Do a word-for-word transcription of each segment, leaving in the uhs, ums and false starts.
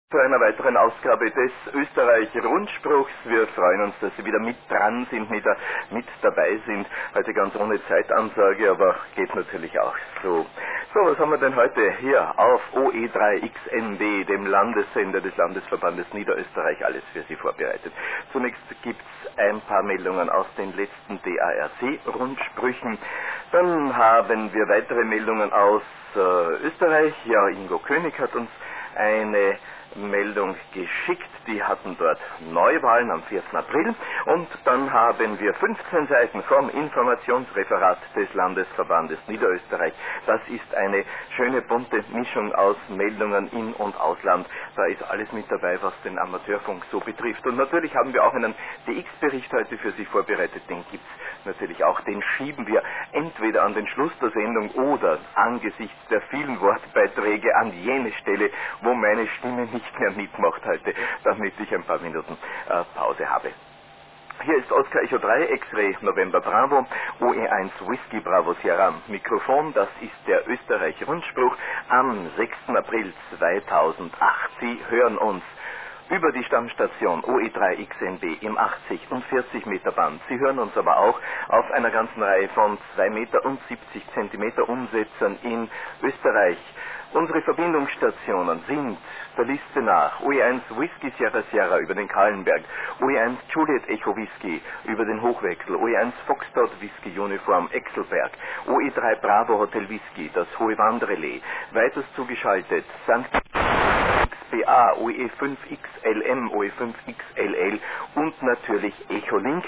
Zu einer weiteren Ausgabe des Österreich-Rundspruchs. Wir freuen uns, dass Sie wieder mit dran sind, mit, mit dabei sind. Heute ganz ohne Zeitansage, aber geht natürlich auch so. So, was haben wir denn heute hier auf O E drei X N B, dem Landessender des Landesverbandes Niederösterreich, alles für Sie vorbereitet. Zunächst gibt es ein paar Meldungen aus den letzten D A R C-Rundsprüchen. Dann haben wir weitere Meldungen aus äh, Österreich. Ja, Ingo König hat uns eine Meldung geschickt. Die hatten dort Neuwahlen am vierten April. Und dann haben wir fünfzehn Seiten vom Informationsreferat des Landesverbandes Niederösterreich. Das ist eine schöne bunte Mischung aus Meldungen in- und Ausland. Da ist alles mit dabei, was den Amateurfunk so betrifft. Und natürlich haben wir auch einen D X-Bericht heute für Sie vorbereitet. Den gibt es natürlich auch. Den schieben wir entweder an den Schluss der Sendung oder angesichts der vielen Wortbeiträge an jene Stelle, wo meine Stimme nicht mehr mitmacht heute, damit ich ein paar Minuten äh, Pause habe. Hier ist Oscar Echo drei, X-Ray November Bravo, O E eins Whisky Bravo Sierra. Mikrofon, das ist der Österreich-Rundspruch am sechsten April zweitausendacht. Sie hören uns über die Stammstation O E drei X N B im achtzig und vierzig Meter Band. Sie hören uns aber auch auf einer ganzen Reihe von zwei Meter und siebzig Zentimeter Umsätzern in Österreich. Unsere Verbindungsstationen sind der Liste nach O E eins Whisky Sierra Sierra über den Kahlenberg, O E eins Juliet Echo Whisky über den Hochwechsel, O E eins Foxtrot Whisky Uniform Exelberg, O E drei Bravo Hotel Whisky, das Hohe Wandrelais, weiters zugeschaltet Sankt X B A, O E fünf X L M, O E fünf X L L und natürlich Echolink.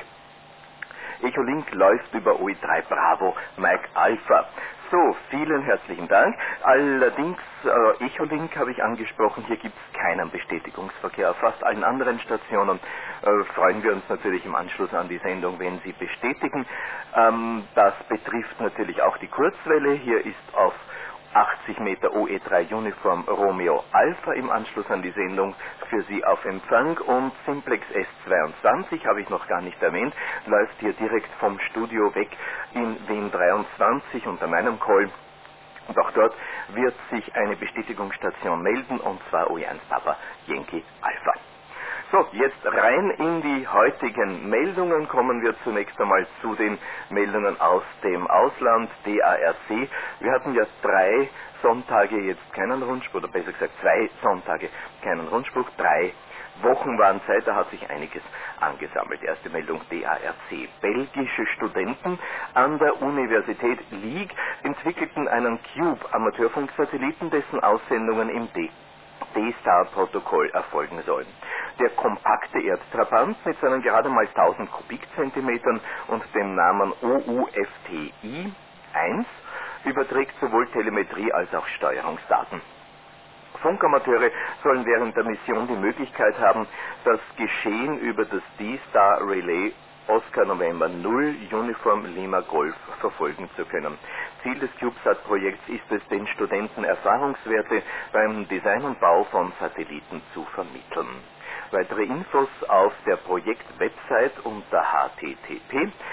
Echolink läuft über O E drei Bravo Mike Alpha. So, vielen herzlichen Dank. Allerdings, äh, Echolink habe ich angesprochen, hier gibt es keinen Bestätigungsverkehr. Auf fast allen anderen Stationen äh, freuen wir uns natürlich im Anschluss an die Sendung, wenn Sie bestätigen. Ähm, das betrifft natürlich auch die Kurzwelle. Hier ist auf achtzig Meter O E drei Uniform Romeo Alpha im Anschluss an die Sendung für Sie auf Empfang und Simplex S zweiundzwanzig, habe ich noch gar nicht erwähnt, läuft hier direkt vom Studio weg in Wien dreiundzwanzig unter meinem Call. Und auch dort wird sich eine Bestätigungsstation melden, und zwar O E eins Papa Yankee Alpha. So, jetzt rein in die heutigen Meldungen. Kommen wir zunächst einmal zu den Meldungen aus dem Ausland, D A R C. Wir hatten ja drei Sonntage jetzt keinen Rundspruch, oder besser gesagt zwei Sonntage keinen Rundspruch, drei Wochen waren Zeit, da hat sich einiges angesammelt. Erste Meldung D A R C. Belgische Studenten an der Universität Lieg entwickelten einen Cube-Amateurfunksatelliten, dessen Aussendungen im D D-Star-Protokoll erfolgen sollen. Der kompakte Erdtrabant mit seinen gerade mal tausend Kubikzentimetern und dem Namen O U F T I eins überträgt sowohl Telemetrie als auch Steuerungsdaten. Funkamateure sollen während der Mission die Möglichkeit haben, das Geschehen über das D-Star Relay Oscar November null Uniform Lima Golf verfolgen zu können. Ziel des CubeSat-Projekts ist es, den Studenten Erfahrungswerte beim Design und Bau von Satelliten zu vermitteln. Weitere Infos auf der Projekt-Website unter h t t p punkt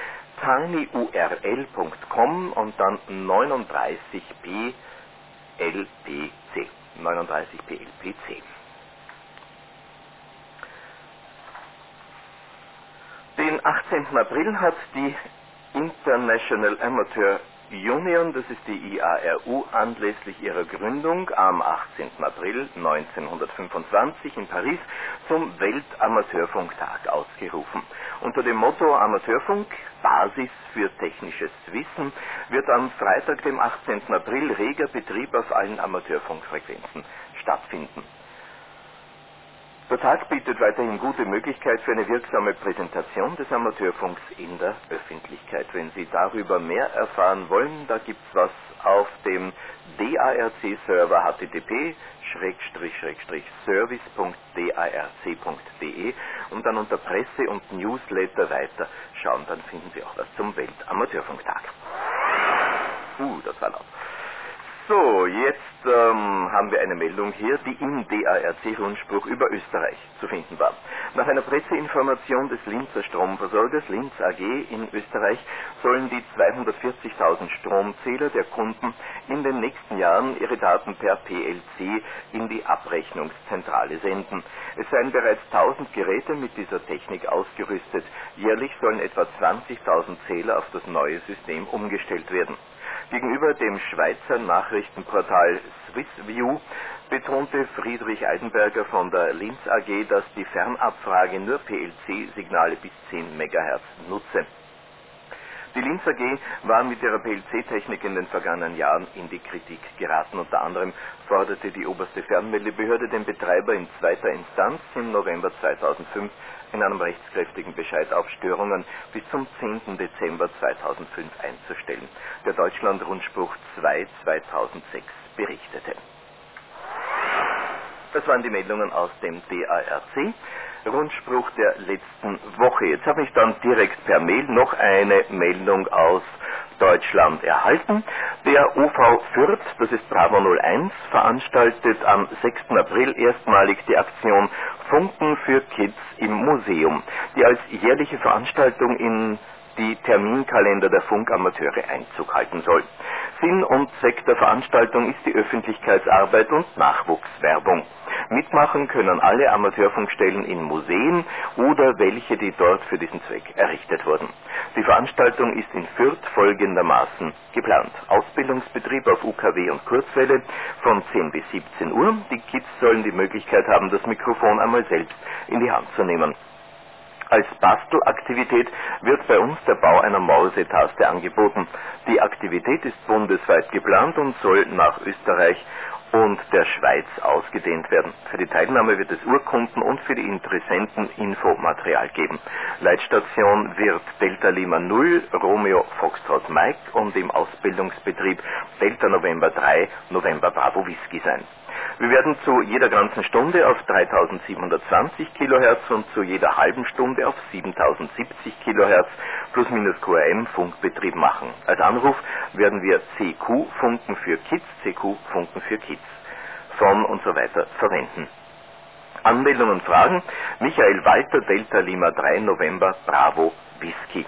tinyurl punkt com und dann neununddreißig p L P C. neununddreißig P L P C. Den achtzehnten April hat die International Amateur Union, das ist die I A R U, anlässlich ihrer Gründung am achtzehnten April neunzehnhundertfünfundzwanzig in Paris zum Weltamateurfunktag ausgerufen. Unter dem Motto Amateurfunk, Basis für technisches Wissen, wird am Freitag, dem achtzehnten April, reger Betrieb auf allen Amateurfunkfrequenzen stattfinden. Der Tag bietet weiterhin gute Möglichkeit für eine wirksame Präsentation des Amateurfunks in der Öffentlichkeit. Wenn Sie darüber mehr erfahren wollen, da gibt es was auf dem D A R C-Server h t t p service punkt d a r c punkt d e und dann unter Presse und Newsletter weiter schauen, dann finden Sie auch was zum Weltamateurfunktag. Uh, das war laut. So, jetzt ähm, haben wir eine Meldung hier, die im D A R C-Rundspruch über Österreich zu finden war. Nach einer Presseinformation des Linzer Stromversorgers Linz A G in Österreich sollen die zweihundertvierzigtausend Stromzähler der Kunden in den nächsten Jahren ihre Daten per P L C in die Abrechnungszentrale senden. Es seien bereits tausend Geräte mit dieser Technik ausgerüstet. Jährlich sollen etwa zwanzigtausend Zähler auf das neue System umgestellt werden. Gegenüber dem Schweizer Nachrichtenportal Swissview betonte Friedrich Eisenberger von der Linz A G, dass die Fernabfrage nur P L C-Signale bis zehn Megahertz nutze. Die Linz A G war mit ihrer P L C-Technik in den vergangenen Jahren in die Kritik geraten. Unter anderem forderte die oberste Fernmeldebehörde den Betreiber in zweiter Instanz im November zweitausendfünf in einem rechtskräftigen Bescheid auf Störungen bis zum zehnten Dezember zweitausendfünf einzustellen. Der Deutschland-Rundspruch zwei zweitausendsechs berichtete. Das waren die Meldungen aus dem D A R C. Rundspruch der letzten Woche. Jetzt habe ich dann direkt per Mail noch eine Meldung aus Deutschland erhalten. Der O V Fürth, das ist Bravo null eins, veranstaltet am sechsten April erstmalig die Aktion Funken für Kids im Museum, die als jährliche Veranstaltung in die Terminkalender der Funkamateure Einzug halten soll. Sinn und Zweck der Veranstaltung ist die Öffentlichkeitsarbeit und Nachwuchswerbung. Mitmachen können alle Amateurfunkstellen in Museen oder welche, die dort für diesen Zweck errichtet wurden. Die Veranstaltung ist in Fürth folgendermaßen geplant. Ausbildungsbetrieb auf U K W und Kurzwelle von zehn bis siebzehn Uhr. Die Kids sollen die Möglichkeit haben, das Mikrofon einmal selbst in die Hand zu nehmen. Als Bastelaktivität wird bei uns der Bau einer Mausetaste angeboten. Die Aktivität ist bundesweit geplant und soll nach Österreich und der Schweiz ausgedehnt werden. Für die Teilnahme wird es Urkunden und für die Interessenten Infomaterial geben. Leitstation wird Delta Lima null, Romeo Foxtrot Mike und im Ausbildungsbetrieb Delta November drei, November Bravo Whisky sein. Wir werden zu jeder ganzen Stunde auf dreitausendsiebenhundertzwanzig Kilohertz und zu jeder halben Stunde auf siebentausendsiebzig Kilohertz plus minus Q R M Funkbetrieb machen. Als Anruf werden wir C Q Funken für Kids, C Q Funken für Kids von und so weiter verwenden. Anmeldungen und Fragen: Michael Walter, Delta Lima drei, November Bravo Whisky.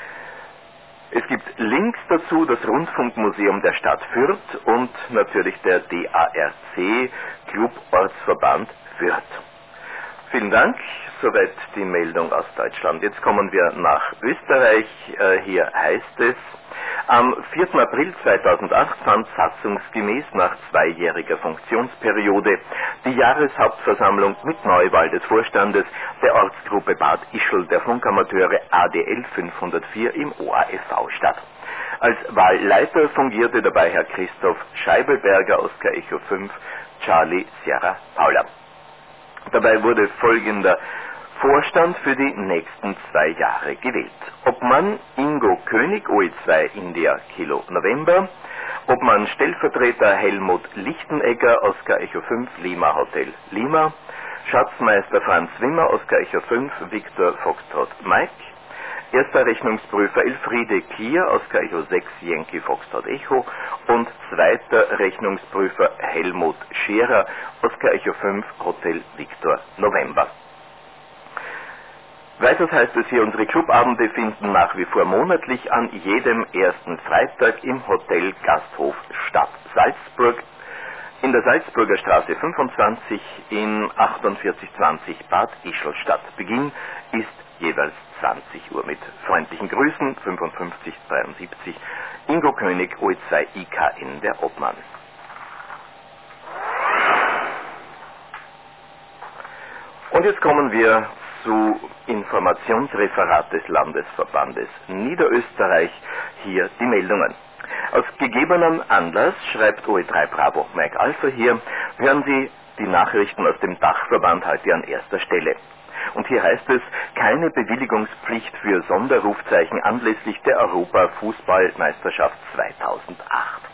Es gibt Links dazu, das Rundfunkmuseum der Stadt Fürth und natürlich der D A R C Club Ortsverband Fürth. Vielen Dank, soweit die Meldung aus Deutschland. Jetzt kommen wir nach Österreich. Äh, hier heißt es: Am vierten April zweitausendacht fand satzungsgemäß nach zweijähriger Funktionsperiode die Jahreshauptversammlung mit Neuwahl des Vorstandes der Ortsgruppe Bad Ischl der Funkamateure A D L fünfhundertvier im O A F V statt. Als Wahlleiter fungierte dabei Herr Christoph Scheibelberger, Oscar Echo fünf, Charlie Sierra Paula. Dabei wurde folgender Vorstand für die nächsten zwei Jahre gewählt. Obmann Ingo König, O E zwei India Kilo November. Obmann Stellvertreter Helmut Lichtenegger, Oscar Echo fünf, Lima Hotel Lima. Schatzmeister Franz Wimmer, Oscar Echo fünf, Victor Foxtrot Mike. Erster Rechnungsprüfer Elfriede Klier, Oscar Echo sechs, Yankee Foxtrot Echo. Und zweiter Rechnungsprüfer Helmut Scherer, Oscar Echo fünf, Hotel Victor November. Weiters heißt es hier, unsere Clubabende finden nach wie vor monatlich an jedem ersten Freitag im Hotel Gasthof Stadt Salzburg in der Salzburger Straße fünfundzwanzig in achtundvierzig zwanzig Bad Ischl statt. Beginn ist jeweils zwanzig Uhr. Mit freundlichen Grüßen, fünfundfünfzig dreiundsiebzig, Ingo König, O E zwei I K N, der Obmann. Und jetzt kommen wir zu Informationsreferat des Landesverbandes Niederösterreich. Hier die Meldungen. Aus gegebenem Anlass, schreibt O E drei Bravo Mike Alpha hier, hören Sie die Nachrichten aus dem Dachverband heute an erster Stelle. Und hier heißt es: keine Bewilligungspflicht für Sonderrufzeichen anlässlich der Europa-Fußballmeisterschaft zweitausendacht.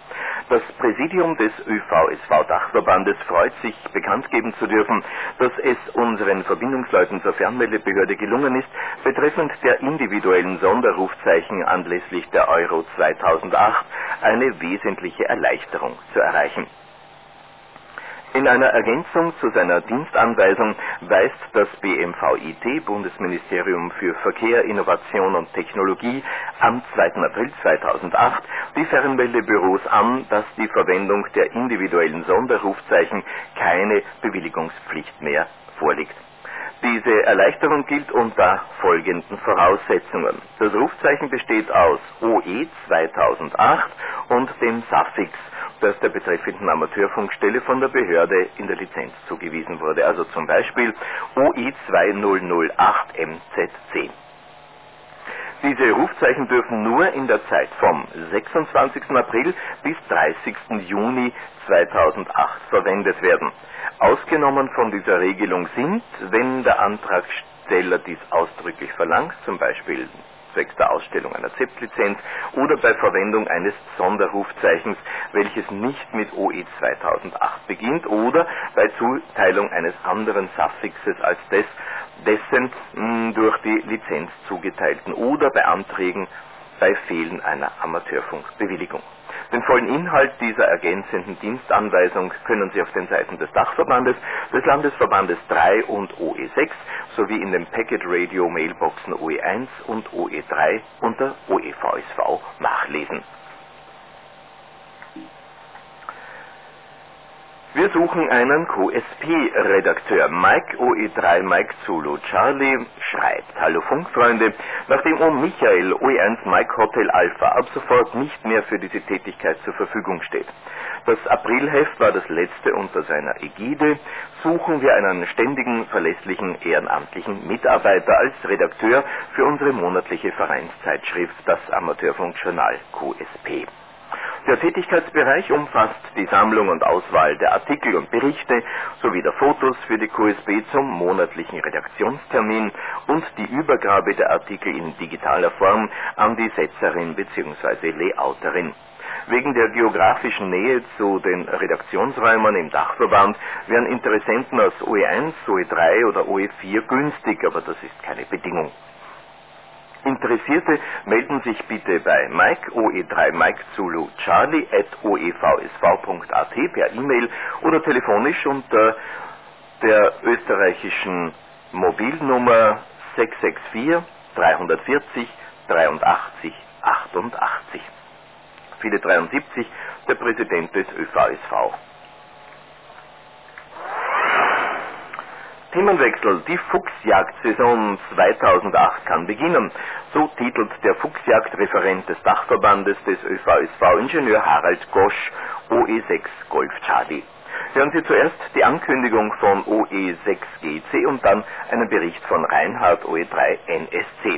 Das Präsidium des Ö V S V-Dachverbandes freut sich, bekannt geben zu dürfen, dass es unseren Verbindungsleuten zur Fernmeldebehörde gelungen ist, betreffend der individuellen Sonderrufzeichen anlässlich der Euro zweitausendacht eine wesentliche Erleichterung zu erreichen. In einer Ergänzung zu seiner Dienstanweisung weist das B M V I T, Bundesministerium für Verkehr, Innovation und Technologie, am zweiten April zweitausendacht die Fernmeldebüros an, dass die Verwendung der individuellen Sonderrufzeichen keine Bewilligungspflicht mehr vorliegt. Diese Erleichterung gilt unter folgenden Voraussetzungen. Das Rufzeichen besteht aus O E zweitausendacht und dem Suffix, das der betreffenden Amateurfunkstelle von der Behörde in der Lizenz zugewiesen wurde, also zum Beispiel O E zweitausendacht M Z C. Diese Rufzeichen dürfen nur in der Zeit vom sechsundzwanzigsten April bis dreißigsten Juni zweitausendacht verwendet werden. Ausgenommen von dieser Regelung sind, wenn der Antragsteller dies ausdrücklich verlangt, zum Beispiel zwecks der Ausstellung einer Z E P-Lizenz oder bei Verwendung eines Sonderrufzeichens, welches nicht mit O E zweitausendacht beginnt, oder bei Zuteilung eines anderen Suffixes als des, dessen mh, durch die Lizenz zugeteilten, oder bei Anträgen bei Fehlen einer Amateurfunkbewilligung. Den vollen Inhalt dieser ergänzenden Dienstanweisung können Sie auf den Seiten des Dachverbandes, des Landesverbandes drei und O E sechs sowie in den Packet Radio Mailboxen O E eins und O E drei unter O E V S V nachlesen. Wir suchen einen Q S P-Redakteur. Mike O E drei Mike Zulu Charlie schreibt: Hallo Funkfreunde, nachdem O Michael O E eins Mike Hotel Alpha ab sofort nicht mehr für diese Tätigkeit zur Verfügung steht. Das Aprilheft war das letzte unter seiner Ägide. Suchen wir einen ständigen, verlässlichen, ehrenamtlichen Mitarbeiter als Redakteur für unsere monatliche Vereinszeitschrift, das Amateurfunkjournal Q S P. Der Tätigkeitsbereich umfasst die Sammlung und Auswahl der Artikel und Berichte sowie der Fotos für die Q S B zum monatlichen Redaktionstermin und die Übergabe der Artikel in digitaler Form an die Setzerin bzw. Layouterin. Wegen der geografischen Nähe zu den Redaktionsräumen im Dachverband wären Interessenten aus O E eins, O E drei oder O E vier günstig, aber das ist keine Bedingung. Interessierte melden sich bitte bei Mike O E drei Mike Zulu Charlie at o e v s v punkt a t per E-Mail oder telefonisch unter der österreichischen Mobilnummer sechs sechs vier, drei vier null, dreiundachtzig achtundachtzig. Viele dreiundsiebzig, der Präsident des Ö V S V. Themenwechsel. Die Fuchsjagdsaison zweitausendacht kann beginnen. So titelt der Fuchsjagdreferent des Dachverbandes des Ö V S V, Ingenieur Harald Gosch, O E sechs Golf Charlie. Hören Sie zuerst die Ankündigung von O E sechs G C und dann einen Bericht von Reinhard O E drei N S C.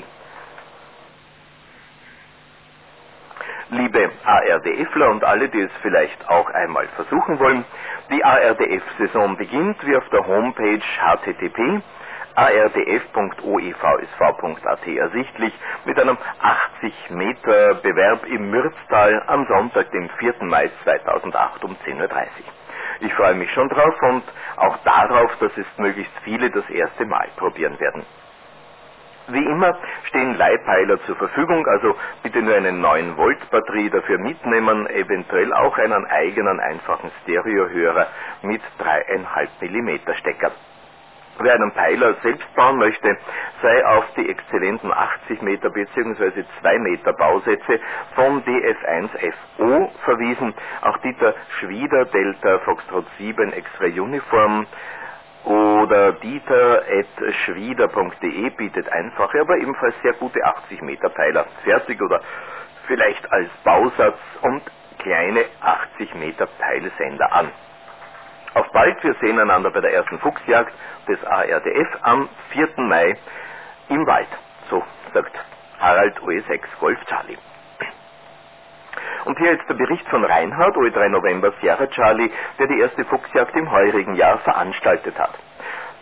Liebe ARDFler und alle, die es vielleicht auch einmal versuchen wollen, die A R D F-Saison beginnt wie auf der Homepage h t t p a r d f punkt o e v s v punkt a t ersichtlich mit einem achtzig Meter Bewerb im Mürztal am Sonntag, dem vierten Mai zweitausendacht um zehn Uhr dreißig. Ich freue mich schon drauf und auch darauf, dass es möglichst viele das erste Mal probieren werden. Wie immer stehen Leihpeiler zur Verfügung, also bitte nur eine neun Volt Batterie dafür mitnehmen, eventuell auch einen eigenen einfachen Stereohörer mit drei Komma fünf Millimeter Stecker. Wer einen Peiler selbst bauen möchte, sei auf die exzellenten achtzig Meter bzw. zwei Meter Bausätze von D F eins F O verwiesen. Auch Dieter Schwieder, Delta Foxtrot sieben X-Ray Uniform oder dieter at schwieder punkt de bietet einfache, aber ebenfalls sehr gute achtzig Meter Peiler fertig oder vielleicht als Bausatz und kleine achtzig Meter Peilsender an. Auf bald, wir sehen einander bei der ersten Fuchsjagd des A R D F am vierten Mai im Wald. So sagt Harald O E sechs Golf Charlie. Und hier jetzt der Bericht von Reinhard, O E drei November Sierra Charlie, der die erste Fuchsjagd im heurigen Jahr veranstaltet hat.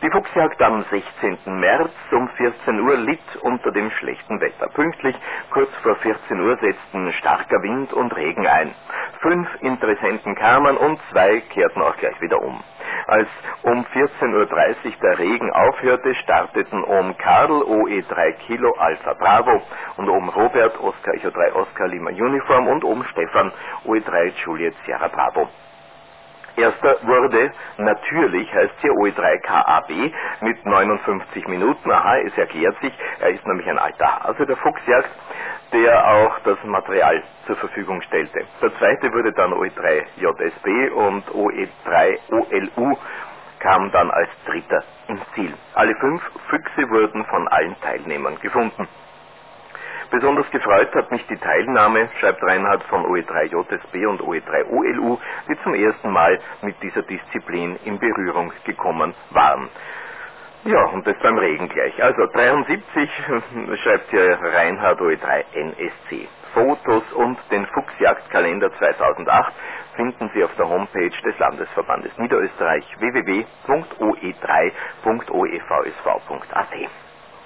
Die Fuchsjagd am sechzehnten März um vierzehn Uhr litt unter dem schlechten Wetter. Pünktlich kurz vor vierzehn Uhr setzten starker Wind und Regen ein. Fünf Interessenten kamen und zwei kehrten auch gleich wieder um. Als um vierzehn Uhr dreißig der Regen aufhörte, starteten Ohm Karl O E drei Kilo Alpha Bravo und Ohm Robert Oscar Echo drei Oscar Lima Uniform und Ohm Stefan O E drei Juliet Sierra Bravo. Erster wurde natürlich, heißt hier O E drei K A B mit neunundfünfzig Minuten. Aha, es erklärt sich, er ist nämlich ein alter Hase der Fuchsjagd, der auch das Material zur Verfügung stellte. Der zweite wurde dann O E drei J S B und O E drei O L U kam dann als dritter ins Ziel. Alle fünf Füchse wurden von allen Teilnehmern gefunden. Besonders gefreut hat mich die Teilnahme, schreibt Reinhard, von O E drei J S B und O E drei O L U, die zum ersten Mal mit dieser Disziplin in Berührung gekommen waren. Ja, und das beim Regen gleich. Also dreiundsiebzig schreibt hier Reinhard O E drei N S C. Fotos und den Fuchsjagdkalender zweitausendacht finden Sie auf der Homepage des Landesverbandes Niederösterreich w w w punkt o e drei punkt o e v s v punkt a t.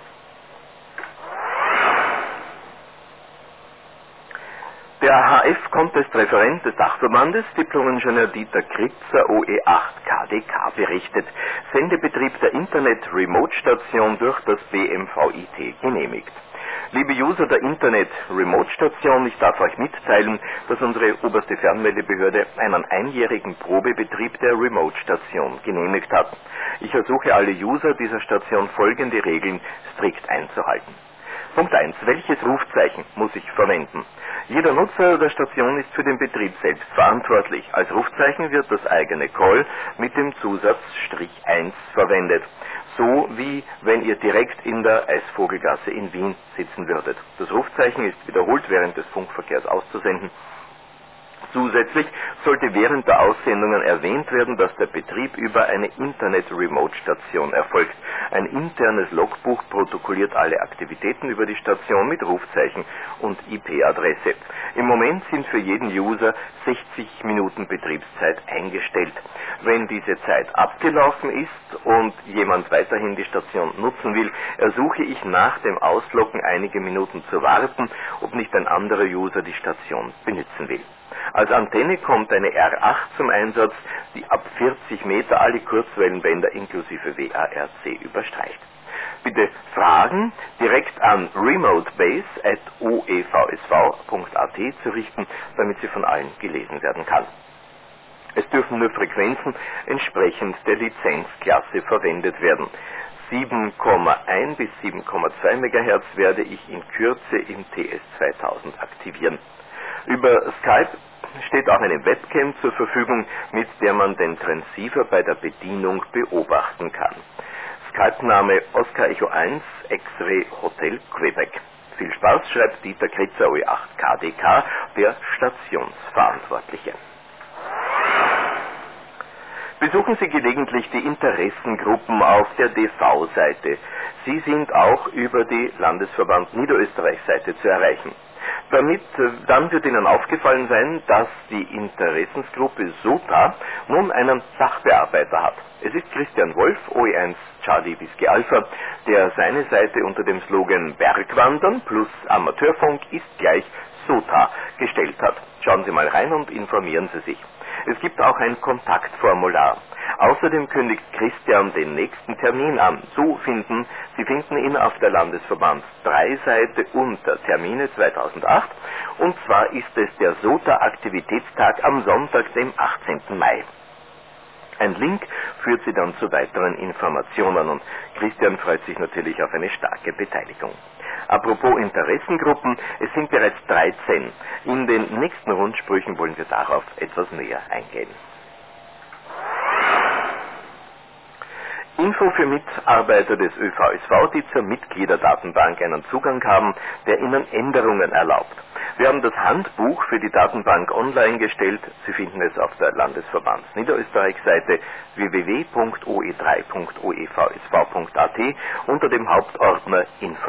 Der H F-Contest-Referent des Dachverbandes, Diplom-Ingenieur Dieter Kritzer, O E acht K D K, berichtet, Sendebetrieb der Internet-Remote-Station durch das B M V I T genehmigt. Liebe User der Internet-Remote-Station, ich darf euch mitteilen, dass unsere oberste Fernmeldebehörde einen einjährigen Probebetrieb der Remote-Station genehmigt hat. Ich ersuche alle User dieser Station folgende Regeln strikt einzuhalten. Punkt eins. Welches Rufzeichen muss ich verwenden? Jeder Nutzer der Station ist für den Betrieb selbst verantwortlich. Als Rufzeichen wird das eigene Call mit dem Zusatz Strich eins verwendet. So wie wenn ihr direkt in der Eisvogelgasse in Wien sitzen würdet. Das Rufzeichen ist wiederholt während des Funkverkehrs auszusenden. Zusätzlich sollte während der Aussendungen erwähnt werden, dass der Betrieb über eine Internet-Remote-Station erfolgt. Ein internes Logbuch protokolliert alle Aktivitäten über die Station mit Rufzeichen und I P-Adresse. Im Moment sind für jeden User sechzig Minuten Betriebszeit eingestellt. Wenn diese Zeit abgelaufen ist und jemand weiterhin die Station nutzen will, ersuche ich nach dem Ausloggen einige Minuten zu warten, ob nicht ein anderer User die Station benutzen will. Als Antenne kommt eine R acht zum Einsatz, die ab vierzig Meter alle Kurzwellenbänder inklusive W A R C überstreicht. Bitte Fragen direkt an remotebase at o e v s v punkt a t zu richten, damit sie von allen gelesen werden kann. Es dürfen nur Frequenzen entsprechend der Lizenzklasse verwendet werden. sieben Komma eins bis sieben Komma zwei Megahertz werde ich in Kürze im T S zweitausend aktivieren. Über Skype steht auch eine Webcam zur Verfügung, mit der man den Transceiver bei der Bedienung beobachten kann. Skype-Name Oscar Echo eins X-Ray Hotel Quebec. Viel Spaß, schreibt Dieter Kritzer, O E acht K D K, der Stationsverantwortliche. Besuchen Sie gelegentlich die Interessengruppen auf der D V-Seite. Sie sind auch über die Landesverband Niederösterreich-Seite zu erreichen. Damit, dann wird Ihnen aufgefallen sein, dass die Interessensgruppe S O T A nun einen Sachbearbeiter hat. Es ist Christian Wolf, O E eins Charlie Whisky Alpha, der seine Seite unter dem Slogan Bergwandern plus Amateurfunk ist gleich S O T A gestellt hat. Schauen Sie mal rein und informieren Sie sich. Es gibt auch ein Kontaktformular. Außerdem kündigt Christian den nächsten Termin an. So finden, Sie finden ihn auf der Landesverband drei Seite unter Termine zweitausendacht. Und zwar ist es der S O T A-Aktivitätstag am Sonntag, dem achtzehnten Mai. Ein Link führt Sie dann zu weiteren Informationen und Christian freut sich natürlich auf eine starke Beteiligung. Apropos Interessengruppen, es sind bereits dreizehn. In den nächsten Rundsprüchen wollen wir darauf etwas näher eingehen. Info für Mitarbeiter des Ö V S V, die zur Mitgliederdatenbank einen Zugang haben, der ihnen Änderungen erlaubt. Wir haben das Handbuch für die Datenbank online gestellt. Sie finden es auf der Landesverbands Niederösterreich-Seite w w w punkt o e drei punkt o e v s v punkt a t unter dem Hauptordner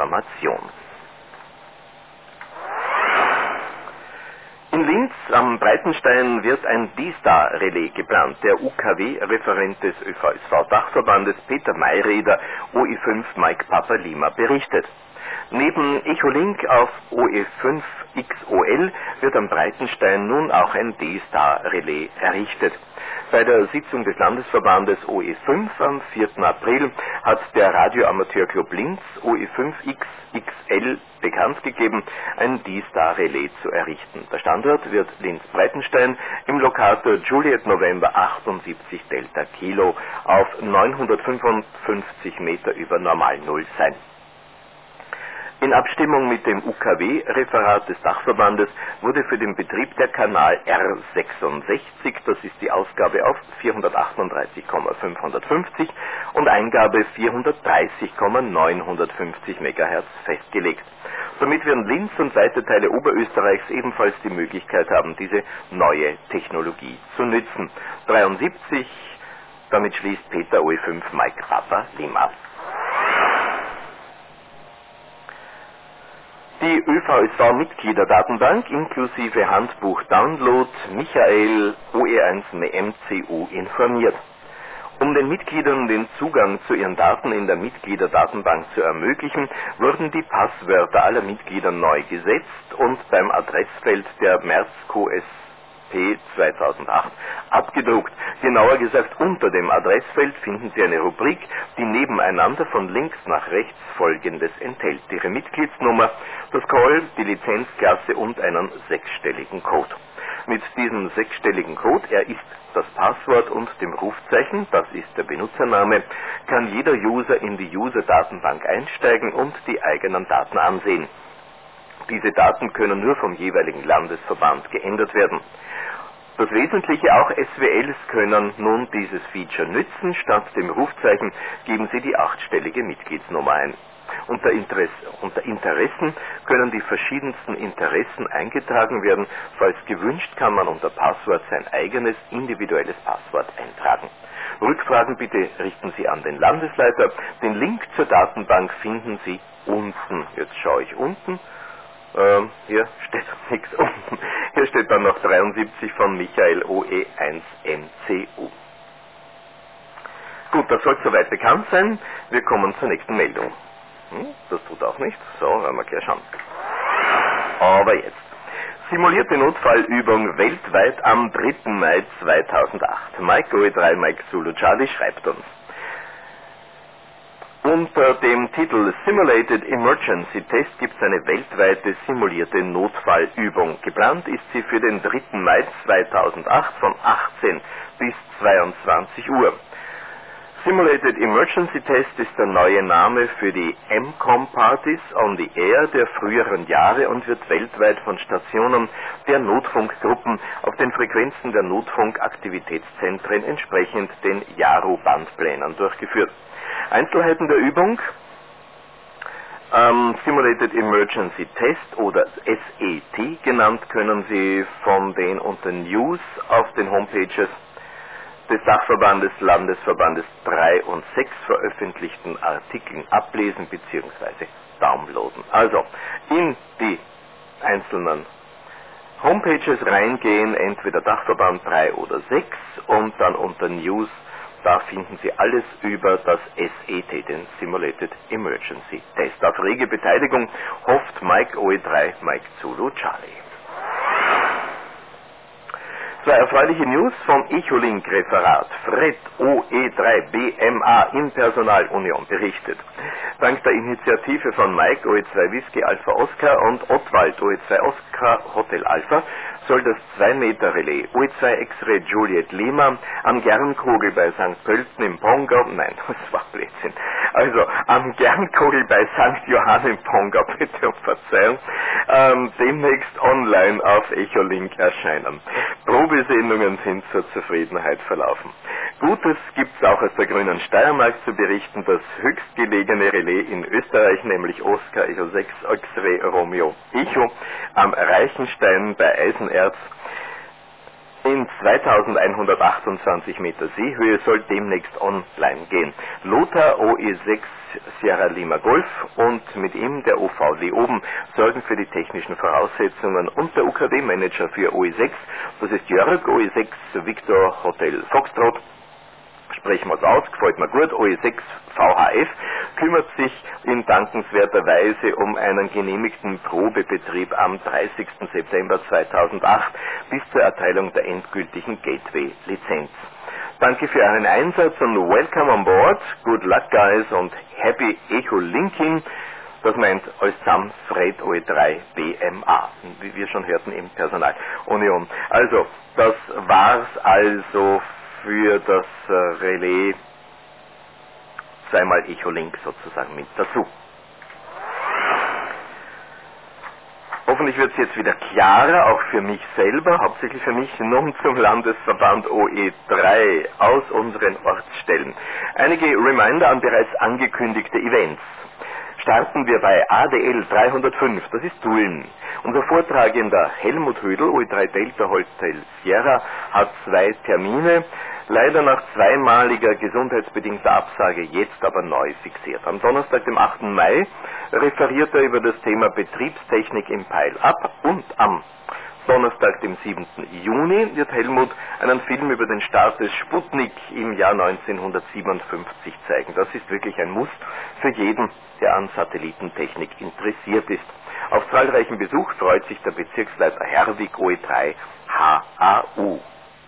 Information. In Linz am Breiten Breitenstein wird ein D-Star-Relais geplant. Der U K W-Referent des Ö V S V-Dachverbandes Peter Mayreder, O E fünf Mike Papa Lima, berichtet. Neben Echolink auf O E fünf X O L wird am Breitenstein nun auch ein D-Star-Relais errichtet. Bei der Sitzung des Landesverbandes O E fünf am vierten April hat der Radioamateurclub Linz O E fünf X X L bekannt gegeben, ein D-Star-Relais zu errichten. Der Standort wird Linz-Breitenstein im Lokator Juliet November achtundsiebzig Delta Kilo auf neunhundertfünfundfünfzig Meter über Normalnull sein. In Abstimmung mit dem U K W-Referat des Dachverbandes wurde für den Betrieb der Kanal R sechsundsechzig, das ist die Ausgabe auf vierhundertachtunddreißig fünfhundertfünfzig und Eingabe vierhundertdreißig neunhundertfünfzig Megahertz festgelegt. Damit werden Linz und weite Teile Oberösterreichs ebenfalls die Möglichkeit haben, diese neue Technologie zu nützen. dreiundsiebzig, damit schließt Peter O E fünf Mike Papa Lima. Die Ö V S V-Mitgliederdatenbank inklusive Handbuch-Download Michael O E eins M C U informiert. Um den Mitgliedern den Zugang zu ihren Daten in der Mitgliederdatenbank zu ermöglichen, wurden die Passwörter aller Mitglieder neu gesetzt und beim Adressfeld der März-Q S P zweitausendacht abgedruckt. Genauer gesagt, unter dem Adressfeld finden Sie eine Rubrik, die nebeneinander von links nach rechts Folgendes enthält: Ihre Mitgliedsnummer, das Call, die Lizenzklasse und einen sechsstelligen Code. Mit diesem sechsstelligen Code, er ist das Passwort und dem Rufzeichen, das ist der Benutzername, kann jeder User in die User-Datenbank einsteigen und die eigenen Daten ansehen. Diese Daten können nur vom jeweiligen Landesverband geändert werden. Das Wesentliche, auch S W Ls können nun dieses Feature nützen. Statt dem Rufzeichen geben Sie die achtstellige Mitgliedsnummer ein. Unter, Interesse, unter Interessen können die verschiedensten Interessen eingetragen werden. Falls gewünscht, kann man unter Passwort sein eigenes individuelles Passwort eintragen. Rückfragen bitte richten Sie an den Landesleiter. Den Link zur Datenbank finden Sie unten. Jetzt schaue ich unten. Ähm, hier steht nichts unten. Hier steht dann noch dreiundsiebzig von Michael O E eins M C U. Gut, das soll soweit bekannt sein. Wir kommen zur nächsten Meldung. Hm, das tut auch nichts. So, werden wir gleich schauen. Aber jetzt. Simulierte Notfallübung weltweit am dritten Mai zweitausendacht. Mike O E drei Mike Zulu Charlie schreibt uns. Unter dem Titel Simulated Emergency Test gibt es eine weltweite simulierte Notfallübung. Geplant ist sie für den dritten Mai zweitausendacht von achtzehn bis zweiundzwanzig Uhr. Simulated Emergency Test ist der neue Name für die M COM-Partys on the Air der früheren Jahre und wird weltweit von Stationen der Notfunkgruppen auf den Frequenzen der Notfunkaktivitätszentren entsprechend den J A R U-Bandplänen durchgeführt. Einzelheiten der Übung: ähm, Simulated Emergency Test oder S E T genannt, können Sie von den unter News auf den Homepages des Dachverbandes Landesverbandes drei und sechs veröffentlichten Artikeln ablesen bzw. downloaden. Also in die einzelnen Homepages reingehen, entweder Dachverband drei oder sechs, und dann unter News, da finden Sie alles über das S E T, den Simulated Emergency Test. Auf rege Beteiligung hofft Mike O E drei Mike Zulu Charlie. Zwei erfreuliche News vom Echolink-Referat. Fred O E drei B M A in Personalunion berichtet. Dank der Initiative von Mike O E zwei Whisky Alpha Oscar und Ottwald O E zwei Oscar Hotel Alpha soll das zwei Meter Relais O E zwei X-Ray Juliet Lima am Gernkogel bei Sankt Pölten im Pongau, nein, das war Blödsinn, also am Gernkogel bei Sankt Johann im Pongau, bitte um Verzeihung, ähm, demnächst online auf Echolink erscheinen. Probesendungen sind zur Zufriedenheit verlaufen. Gutes gibt's auch aus der grünen Steiermark zu berichten. Das höchstgelegene Relais in Österreich, nämlich Oscar Echo sechs X-Ray Romeo Echo am Reichenstein bei Eisenerz in zweitausendeinhundertachtundzwanzig Meter Seehöhe soll demnächst online gehen. Lothar O E sechs Sierra Lima Golf und mit ihm der O V D oben sorgen für die technischen Voraussetzungen und der U K W-Manager für O E sechs, das ist Jörg O E sechs Victor Hotel Foxtrot. Sprechen wir es aus, gefällt mir gut, O E sechs V H F kümmert sich in dankenswerter Weise um einen genehmigten Probebetrieb am dreißigsten September zweitausendacht bis zur Erteilung der endgültigen Gateway-Lizenz. Danke für euren Einsatz und welcome on board, good luck guys und happy Echo Linking. Das meint alles zusammen Fred O E drei B M A, wie wir schon hörten im Personal Union. Also, das war's also für das äh, Relais, zweimal Echolink sozusagen mit dazu. Hoffentlich wird es jetzt wieder klarer, auch für mich selber, hauptsächlich für mich, nun zum Landesverband O E drei aus unseren Ortsstellen. Einige Reminder an bereits angekündigte Events. Starten wir bei A D L dreihundertfünf, das ist Tulln. Unser Vortragender Helmut Hödel, O E drei Delta Hotel Sierra, hat zwei Termine, leider nach zweimaliger gesundheitsbedingter Absage, jetzt aber neu fixiert. Am Donnerstag, dem achten Mai, referiert er über das Thema Betriebstechnik im Pile-Up und am Donnerstag, dem siebten Juni, wird Helmut einen Film über den Start des Sputnik im Jahr neunzehnhundertsiebenundfünfzig zeigen. Das ist wirklich ein Muss für jeden, der an Satellitentechnik interessiert ist. Auf zahlreichen Besuch freut sich der Bezirksleiter Herwig O E drei H A U.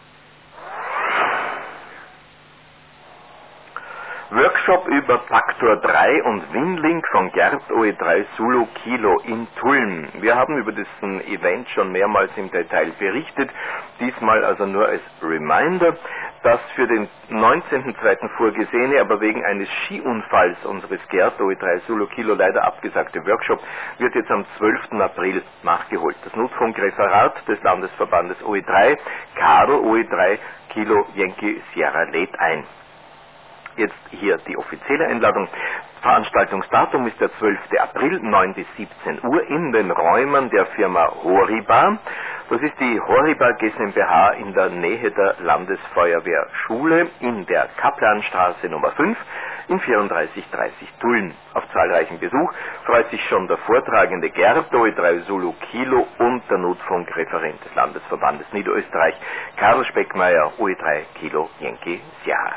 Workshop über Paktor drei und Winlink von Gerd O E drei Zulu Kilo in Tulln. Wir haben über diesen Event schon mehrmals im Detail berichtet, diesmal also nur als Reminder. Das für den neunzehnten zweiten vorgesehene, aber wegen eines Skiunfalls unseres Gerd O E drei Zulu Kilo leider abgesagte Workshop wird jetzt am zwölften April nachgeholt. Das Notfunkreferat des Landesverbandes O E drei, Karl O E drei Kilo Yankee Sierra lädt ein. Jetzt hier die offizielle Einladung. Veranstaltungsdatum ist der zwölfte April, neun bis siebzehn Uhr in den Räumen der Firma Horiba. Das ist die Horiba GmbH in der Nähe der Landesfeuerwehrschule in der Kaplanstraße Nummer fünf in vierunddreißig dreißig Tulln. Auf zahlreichen Besuch freut sich schon der Vortragende Gerd O E drei Zulu Kilo und der Notfunkreferent des Landesverbandes Niederösterreich Karl Speckmeier O E drei Kilo Yankee Sierra.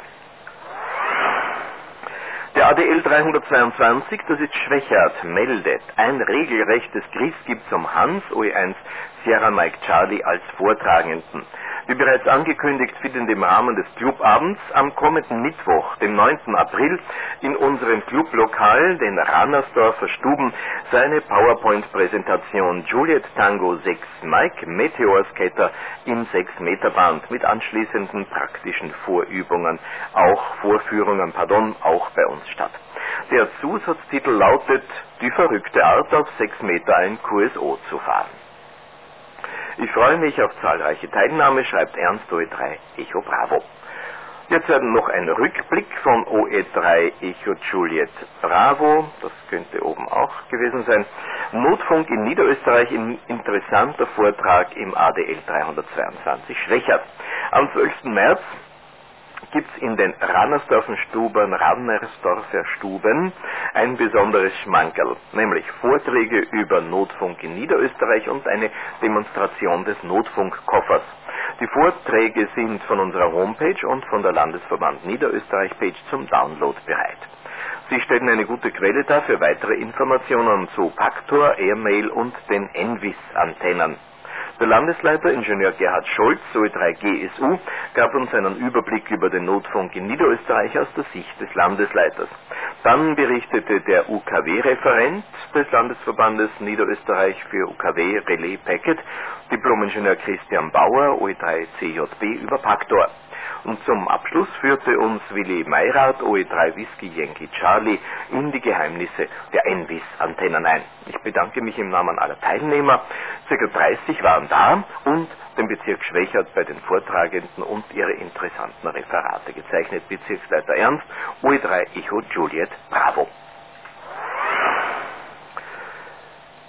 Der A D L dreihundertzweiundzwanzig, das ist Schwächert, meldet ein regelrechtes Christgibt zum Hans O E eins Sierra Mike Charlie als Vortragenden. Wie bereits angekündigt, findet im Rahmen des Clubabends am kommenden Mittwoch, dem neunten April, in unserem Clublokal, den Rannersdorfer Stuben, seine PowerPoint-Präsentation Juliet Tango sechs Mike Meteor Skater im sechs Meter Band mit anschließenden praktischen Vorübungen, auch Vorführungen, pardon, auch bei uns statt. Der Zusatztitel lautet Die verrückte Art, auf sechs Meter ein Q S O zu fahren. Ich freue mich auf zahlreiche Teilnahme, schreibt Ernst O E drei Echo Bravo. Jetzt noch ein Rückblick von O E drei Echo Juliet Bravo, das könnte oben auch gewesen sein. Notfunk in Niederösterreich, ein interessanter Vortrag im A D L dreihundertzweiundzwanzig Schwächert. Am zwölften März gibt es in den Rannersdorfer Stuben, Rannersdorfer Stuben ein besonderes Schmankerl, nämlich Vorträge über Notfunk in Niederösterreich und eine Demonstration des Notfunkkoffers. Die Vorträge sind von unserer Homepage und von der Landesverband Niederösterreich-Page zum Download bereit. Sie stellen eine gute Quelle dar für weitere Informationen zu Paktor, Airmail und den Envis-Antennen. Der Landesleiter, Ingenieur Gerhard Scholz, O E drei G S U, gab uns einen Überblick über den Notfunk in Niederösterreich aus der Sicht des Landesleiters. Dann berichtete der U K W-Referent des Landesverbandes Niederösterreich für U K W Relais Packet, Diplom-Ingenieur Christian Bauer, O E drei C J B, über Paktor. Und zum Abschluss führte uns Willi Meirath, O E drei Whisky Yankee Charlie, in die Geheimnisse der Envis-Antennen ein. Ich bedanke mich im Namen aller Teilnehmer. Circa dreißig waren da und den Bezirk Schwächert bei den Vortragenden und ihre interessanten Referate gezeichnet. Bezirksleiter Ernst, O E drei Echo Juliet Bravo. Wir kommen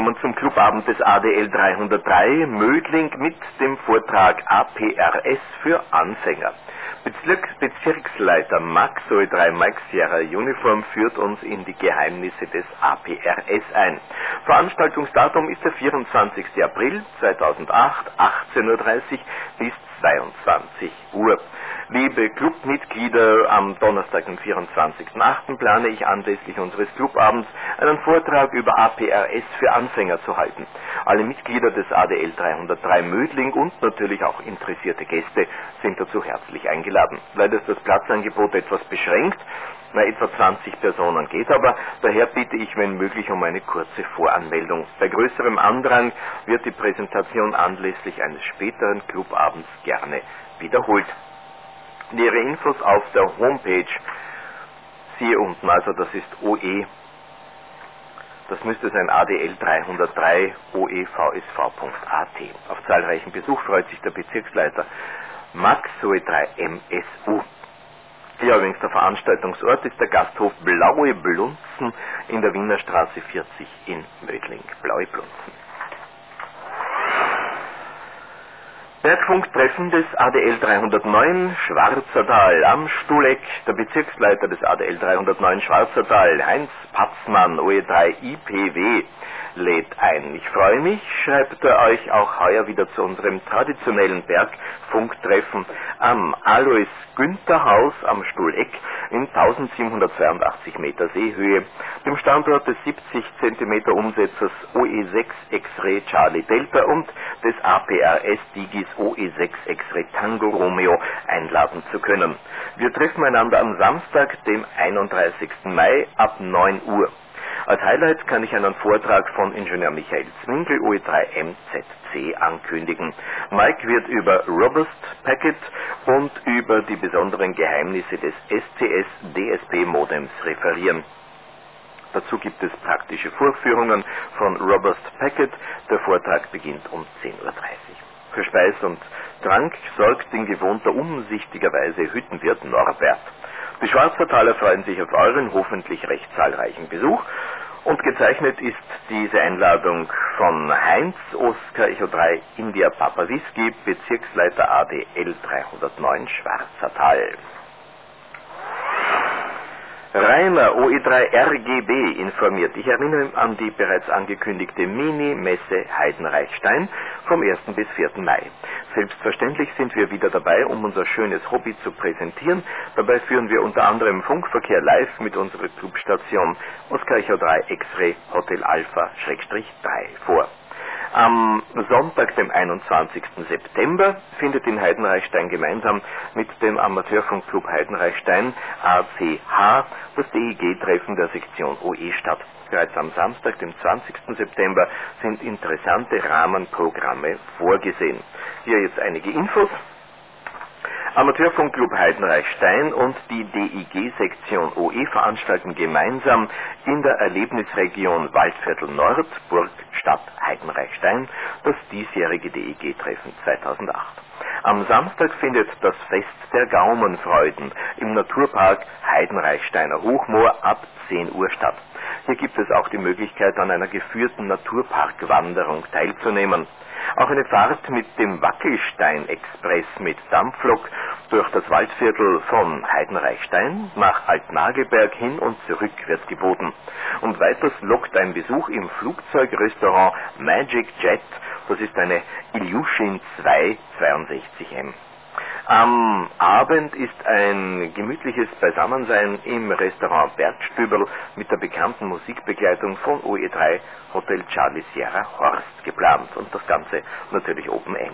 kommen zum Clubabend des A D L dreihundertdrei Mödling mit dem Vortrag A P R S für Anfänger. Bezirk, Bezirksleiter Max O E drei Mike Sierra Uniform führt uns in die Geheimnisse des A P R S ein. Veranstaltungsdatum ist der vierundzwanzigster April zweitausendacht, achtzehn Uhr dreißig bis zweiundzwanzig Uhr. Liebe Clubmitglieder, am Donnerstag, den vierundzwanzigsten achten plane ich anlässlich unseres Clubabends einen Vortrag über A P R S für Anfänger zu halten. Alle Mitglieder des A D L dreihundertdrei Mödling und natürlich auch interessierte Gäste sind dazu herzlich eingeladen. Leider ist das Platzangebot etwas beschränkt, na, etwa zwanzig Personen geht aber, daher bitte ich, wenn möglich, um eine kurze Voranmeldung. Bei größerem Andrang wird die Präsentation anlässlich eines späteren Clubabends gerne wiederholt. Nähere Infos auf der Homepage, siehe unten, also das ist O E, das müsste sein A D L dreihundertdrei O E V S V Punkt A T. Auf zahlreichen Besuch freut sich der Bezirksleiter Max O E drei M S U. Ja, übrigens der Veranstaltungsort ist der Gasthof Blaue Blunzen in der Wiener Straße vierzig in Mödling. Blaue Blunzen. Bergfunktreffen des A D L dreihundertneun Schwarzertal am Stuhleck. Der Bezirksleiter des A D L dreihundertneun Schwarzertal, Heinz Patzmann, O E drei I P W, lädt ein. Ich freue mich, schreibt er euch auch heuer wieder zu unserem traditionellen Bergfunktreffen am Alois Günther Haus am Stuhleck in eintausendsiebenhundertzweiundachtzig Meter Seehöhe, dem Standort des siebzig Zentimeter Umsetzers O E sechs X-Ray Charlie Delta und des A P R S Digis O E sechs X-Ray Tango Romeo einladen zu können. Wir treffen einander am Samstag, dem einunddreißigsten Mai ab neun Uhr. Als Highlight kann ich einen Vortrag von Ingenieur Michael Zwinkel, O E drei M Z C, ankündigen. Mike wird über Robust Packet und über die besonderen Geheimnisse des S C S D S P Modems referieren. Dazu gibt es praktische Vorführungen von Robust Packet. Der Vortrag beginnt um zehn Uhr dreißig. Für Speis und Trank sorgt in gewohnter umsichtiger Weise Hüttenwirt Norbert. Die Schwarzertaler freuen sich auf euren hoffentlich recht zahlreichen Besuch und gezeichnet ist diese Einladung von Heinz Oskar Echo drei India Papa Whisky, Bezirksleiter A D L dreihundertneun Schwarzertal. Rainer O E drei R G B informiert. Ich erinnere an die bereits angekündigte Mini-Messe Heidenreichstein vom ersten bis vierten Mai. Selbstverständlich sind wir wieder dabei, um unser schönes Hobby zu präsentieren. Dabei führen wir unter anderem Funkverkehr live mit unserer Clubstation Oskar Echo drei X-Ray Hotel Alpha drei vor. Am Sonntag, dem einundzwanzigsten September, findet in Heidenreichstein gemeinsam mit dem Amateurfunkclub Heidenreichstein A C H das D I G-Treffen der Sektion O E statt. Bereits am Samstag, dem zwanzigsten September, sind interessante Rahmenprogramme vorgesehen. Hier jetzt einige Infos. Amateurfunkclub Heidenreichstein und die D I G-Sektion O E veranstalten gemeinsam in der Erlebnisregion Waldviertel Nord, Burg, Stadt Heidenreichstein das diesjährige D I G-Treffen zweitausendacht. Am Samstag findet das Fest der Gaumenfreuden im Naturpark Heidenreichsteiner Hochmoor ab zehn Uhr statt. Hier gibt es auch die Möglichkeit, an einer geführten Naturparkwanderung teilzunehmen. Auch eine Fahrt mit dem Wackelstein-Express mit Dampflok durch das Waldviertel von Heidenreichstein nach Altnagelberg hin und zurück wird geboten. Und weiters lockt ein Besuch im Flugzeugrestaurant Magic Jet, das ist eine Ilyushin zwei zweiundsechzig M. Am Abend ist ein gemütliches Beisammensein im Restaurant Bergstüberl mit der bekannten Musikbegleitung von O E drei Hotel Charlie Sierra Horst geplant und das Ganze natürlich Open End.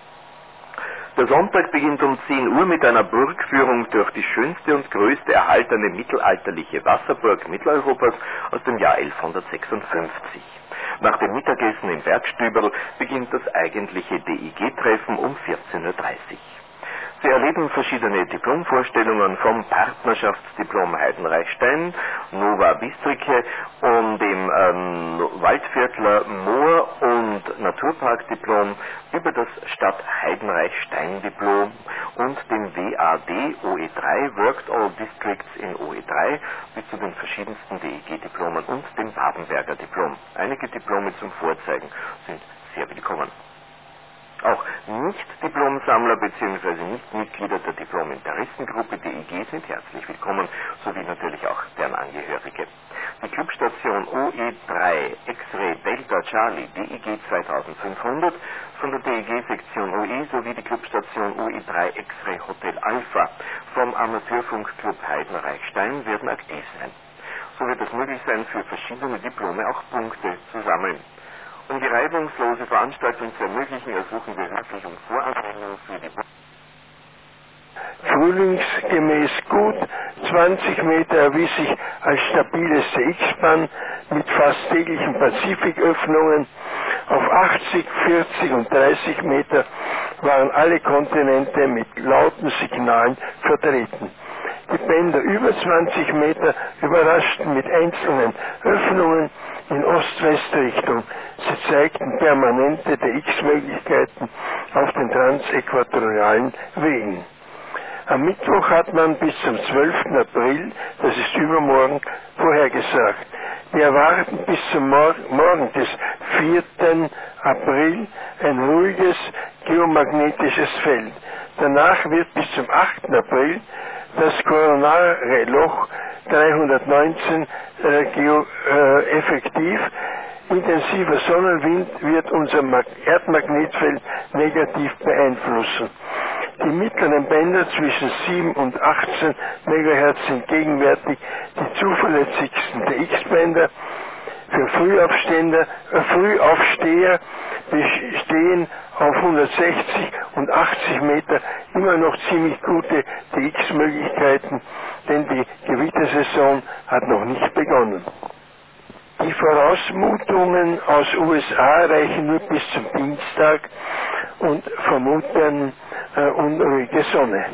Der Sonntag beginnt um zehn Uhr mit einer Burgführung durch die schönste und größte erhaltene mittelalterliche Wasserburg Mitteleuropas aus dem Jahr elfhundertsechsundfünfzig. Nach dem Mittagessen im Bergstüberl beginnt das eigentliche D I G-Treffen um vierzehn Uhr dreißig. Sie erleben verschiedene Diplomvorstellungen vom Partnerschaftsdiplom Heidenreichstein, Nova Bistrike und dem ähm, Waldviertler Moor- und Naturparkdiplom über das Stadt Heidenreichstein-Diplom und dem W A D O E drei, Worked All Districts in O E drei, bis zu den verschiedensten D E G-Diplomen und dem Babenberger Diplom. Einige Diplome zum Vorzeigen sind sehr willkommen. Auch Nicht-Diplomsammler bzw. Nicht-Mitglieder der Diplom-Interessengruppe D I G sind herzlich willkommen, sowie natürlich auch deren Angehörige. Die Clubstation O E drei X-Ray Delta Charlie D I G zweitausendfünfhundert von der D I G-Sektion O E sowie die Clubstation O E drei X-Ray Hotel Alpha vom Amateurfunkclub Heidenreichstein werden aktiv sein. So wird es möglich sein, für verschiedene Diplome auch Punkte zu sammeln. Um die reibungslose Veranstaltung zu ermöglichen, ersuchen wir höflich um Voranmeldung für die frühlingsgemäß gut. zwanzig Meter erwies sich als stabiles D X-Spann mit fast täglichen Pazifiköffnungen. Auf achtzig, vierzig und dreißig Meter waren alle Kontinente mit lauten Signalen vertreten. Die Bänder über zwanzig Meter überraschten mit einzelnen Öffnungen in Ost-West-Richtung. Sie zeigten permanente D X-Möglichkeiten auf den transäquatorialen Wegen. Am Mittwoch hat man bis zum zwölften April, das ist übermorgen, vorhergesagt. Wir erwarten bis zum Mor Morgen des vierten April ein ruhiges geomagnetisches Feld. Danach wird bis zum achten April das koronare Loch dreihundertneunzehn äh, geo, äh, effektiv. Intensiver Sonnenwind wird unser Mag Erdmagnetfeld negativ beeinflussen. Die mittleren Bänder zwischen sieben und achtzehn Megahertz sind gegenwärtig die zuverlässigsten D X-Bänder. Für Frühaufstehender, äh, Frühaufsteher bestehen auf hundertsechzig und achtzig Meter immer noch ziemlich gute D X-Möglichkeiten, denn die Gewittersaison hat noch nicht begonnen. Die Vorausmutungen aus U S A reichen nur bis zum Dienstag und vermuten äh, unruhige Sonne.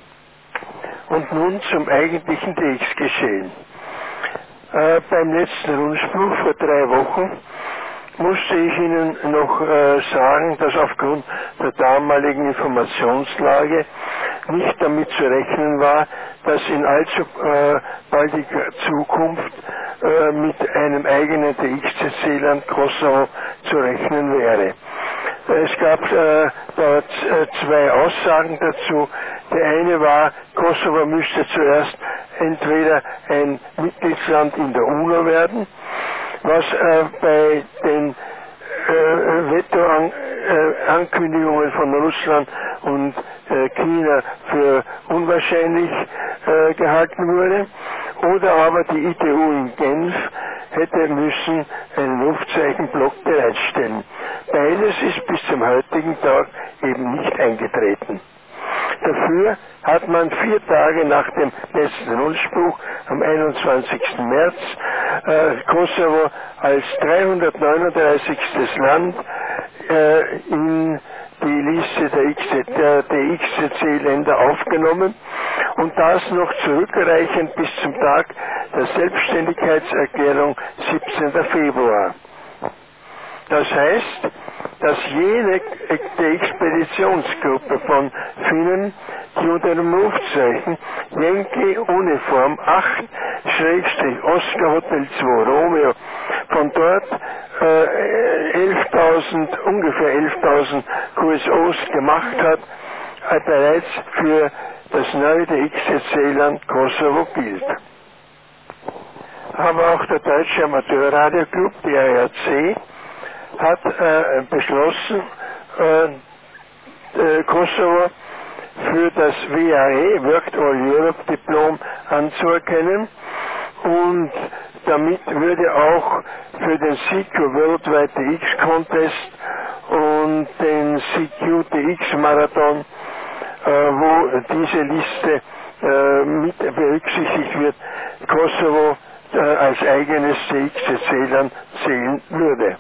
Und nun zum eigentlichen D X-Geschehen. Äh, beim letzten Rundspruch vor drei Wochen musste ich Ihnen noch äh, sagen, dass aufgrund der damaligen Informationslage nicht damit zu rechnen war, dass in allzu äh, baldiger Zukunft äh, mit einem eigenen D X-C-Land Kosovo zu rechnen wäre. Es gab äh, dort äh, zwei Aussagen dazu. Die eine war, Kosovo müsste zuerst entweder ein Mitgliedsland in der UNO werden, was äh, bei den äh, Veto-Ankündigungen von Russland und äh, China für unwahrscheinlich äh, gehalten wurde, oder aber die I T U in Genf hätte müssen einen Luftzeichenblock bereitstellen. Beides ist bis zum heutigen Tag eben nicht eingetreten. Dafür hat man vier Tage nach dem letzten Rundspruch am einundzwanzigsten März äh, Kosovo als dreihundertneununddreißigstes Land äh, in die Liste der D X C-Länder aufgenommen und das noch zurückreichend bis zum Tag der Selbstständigkeitserklärung siebzehnten Februar. Das heißt, dass jene Expeditionsgruppe von Finnen, die unter dem Rufzeichen Yankee Uniform acht Oscar Hotel zwei Romeo von dort äh, elftausend, ungefähr elftausend Q S Os gemacht hat, äh, bereits für das neue D X-C-Land Kosovo gilt. Aber auch der Deutsche Amateurradioclub, D A R C, hat äh, beschlossen, äh, äh, Kosovo für das W A E, Worked All Europe Diplom, anzuerkennen, und damit würde auch für den C Q Worldwide D X Contest und den C Q D X Marathon, äh, wo diese Liste äh, mit berücksichtigt wird, Kosovo äh, als eigenes D X-C-Land zählen würde.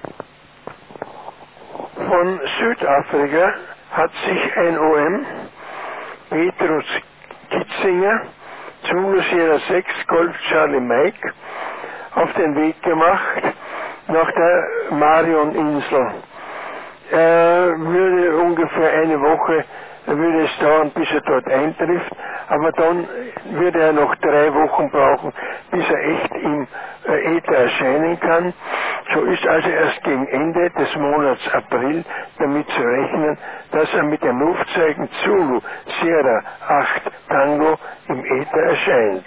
Von Südafrika hat sich ein O M, Petrus Kitzinger, Zulu Sierra sechs Golf Charlie Mike, auf den Weg gemacht nach der Marion-Insel. Er würde ungefähr eine Woche würde es dauern, bis er dort eintrifft, aber dann würde er noch drei Wochen brauchen, bis er echt im äh, Äther erscheinen kann. So ist also erst gegen Ende des Monats April damit zu rechnen, dass er mit dem Rufzeichen Zulu Sierra acht Tango im Äther erscheint.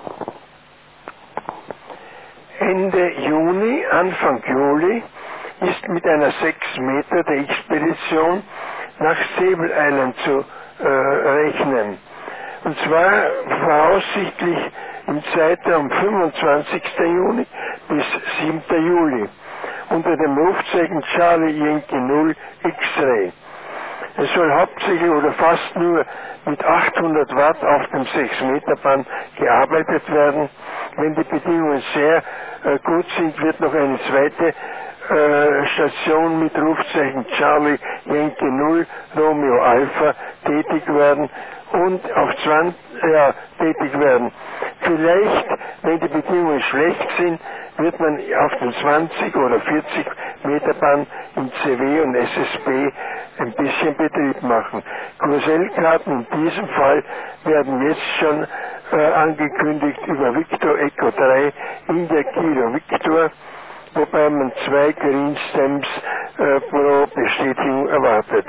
Ende Juni, Anfang Juli ist mit einer sechs Meter der Expedition nach Sable Island zu äh, rechnen. Und zwar voraussichtlich im Zeitraum fünfundzwanzigsten Juni bis siebten Juli unter dem Rufzeichen Charlie Yankee null X-Ray. Es soll hauptsächlich oder fast nur mit achthundert Watt auf dem sechs Meter Band gearbeitet werden. Wenn die Bedingungen sehr äh, gut sind, wird noch eine zweite äh, Station mit Rufzeichen Charlie Yankee null Romeo Alpha tätig werden und auf zwanzig, ja, tätig werden. Vielleicht, wenn die Bedingungen schlecht sind, wird man auf den zwanzig oder vierzig Meter Bahn in C W und S S B ein bisschen Betrieb machen. Kurselkarten in diesem Fall werden jetzt schon äh, angekündigt über Victor Echo drei India Kilo Victor, wobei man zwei Green Stamps äh, pro Bestätigung erwartet.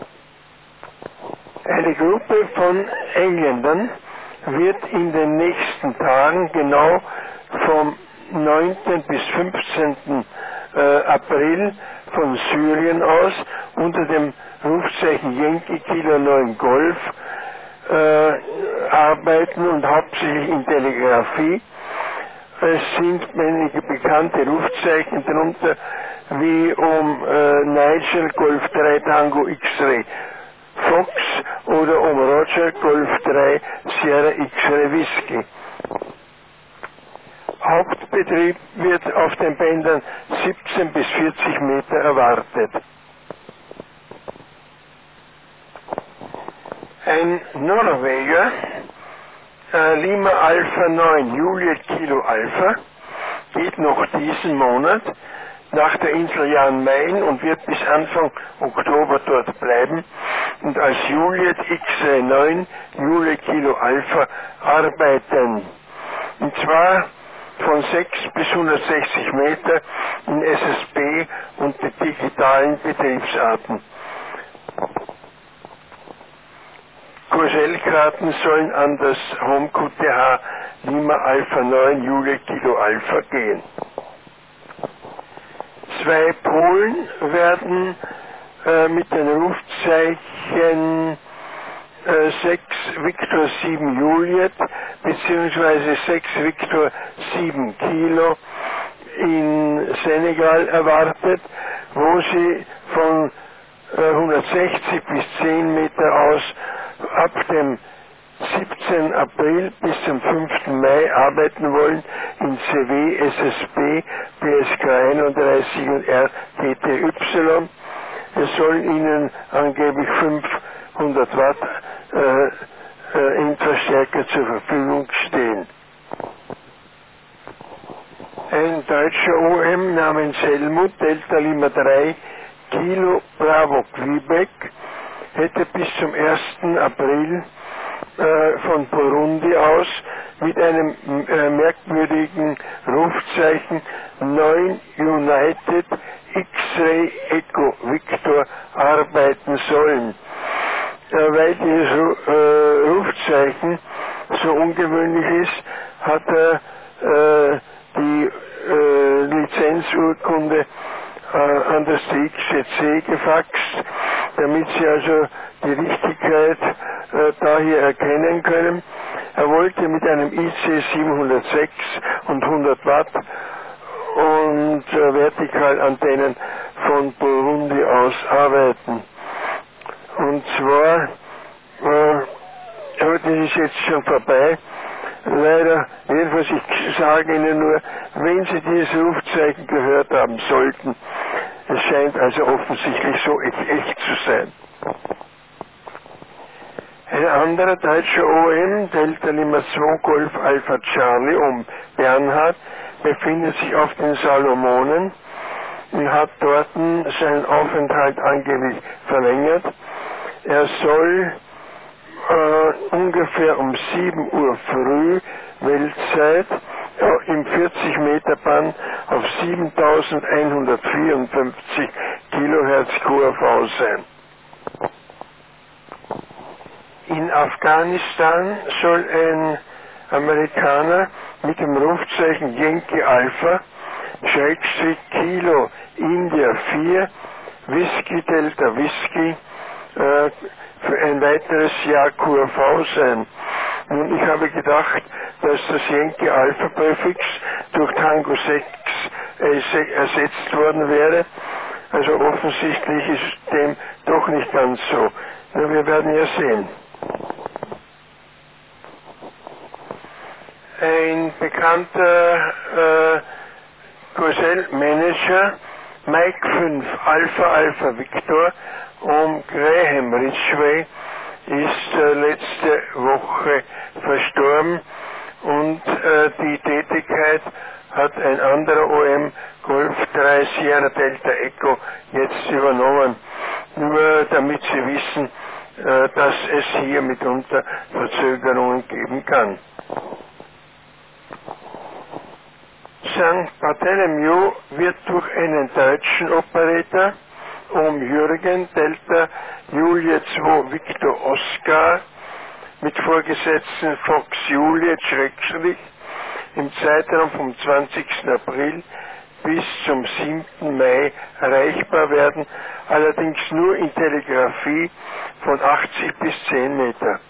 Eine Gruppe von Engländern wird in den nächsten Tagen genau vom neunten bis fünfzehnten April von Syrien aus unter dem Rufzeichen Yankee Kilo neun Golf äh, arbeiten und hauptsächlich in Telegrafie. Es sind einige bekannte Rufzeichen darunter wie um äh, Nigel Golf drei Tango X-Ray Fox oder um Roger Golf drei Sierra X-Ray Whisky. Hauptbetrieb wird auf den Bändern siebzehn bis vierzig Meter erwartet. Ein Norweger, äh, Lima Alpha neun Juliet Kilo Alpha, geht noch diesen Monat nach der Insel Jan Mayen und wird bis Anfang Oktober dort bleiben und als Juliet X neun Juliet Kilo Alpha arbeiten. Und zwar von sechs bis hundertsechzig Meter in S S B und digitalen Betriebsarten. Kurselkarten sollen an das Home Q T H Lima Alpha neun Juliet Kilo Alpha gehen. Zwei Polen werden äh, mit den Rufzeichen äh, sechs Victor sieben Juliet bzw. sechs Victor sieben Kilo in Senegal erwartet, wo sie von äh, hundertsechzig bis zehn Meter aus ab dem siebzehnten April bis zum fünften Mai arbeiten wollen in C W, S S B, B S K einunddreißig und R T T Y. Es sollen ihnen angeblich fünfhundert Watt äh, äh, Endverstärker zur Verfügung stehen. Ein deutscher O M namens Helmut, Delta Lima drei Kilo Bravo Quebec, hätte bis zum ersten April äh, von Burundi aus mit einem äh, merkwürdigen Rufzeichen neun United X-Ray Echo Victor arbeiten sollen. Äh, weil dieses Ru äh, Rufzeichen so ungewöhnlich ist, hat er äh, die äh, Lizenzurkunde äh, an das D X C C gefaxt, damit sie also die Richtigkeit äh, daher erkennen können. Er wollte mit einem I C siebenhundertsechs und hundert Watt und äh, Vertikalantennen von Burundi aus arbeiten. Und zwar, äh, das ist jetzt schon vorbei, leider, jedenfalls ich sage Ihnen nur, wenn Sie dieses Rufzeichen gehört haben sollten, es scheint also offensichtlich so echt zu sein. Ein anderer deutscher O M, Delta Lima zwei Golf Alpha Charlie um Bernhard, befindet sich auf den Salomonen und hat dort seinen Aufenthalt angeblich verlängert. er soll äh, ungefähr um sieben Uhr früh Weltzeit äh, im vierzig Meter Band auf siebentausendeinhundertvierundfünfzig Kilohertz Q R V sein. In Afghanistan soll ein Amerikaner mit dem Rufzeichen Yankee Alpha, Schrägstrich Kilo India vier, Whisky Delta Whisky, äh, für ein weiteres Jahr Q R V sein. Nun, ich habe gedacht, dass das Yankee Alpha Präfix durch Tango sechs äh, ersetzt worden wäre. Also offensichtlich ist dem doch nicht ganz so. Na, wir werden ja sehen. Ein bekannter äh, Cosell-Manager, Mike fünf Alpha Alpha Victor um Graham Ridgway, ist äh, letzte Woche verstorben und äh, die Tätigkeit hat ein anderer O M, Golf drei Sierra Delta Echo, jetzt übernommen. Nur damit Sie wissen, äh, dass es hier mitunter Verzögerungen geben kann. Sankt Bartholomew wird durch einen deutschen Operator um Jürgen Delta Juliet zwei Victor Oscar mit Vorgesetzten Fox Juliet Schrägstrich im Zeitraum vom zwanzigsten April bis zum siebten Mai erreichbar werden, allerdings nur in Telegrafie von achtzig bis zehn Meter.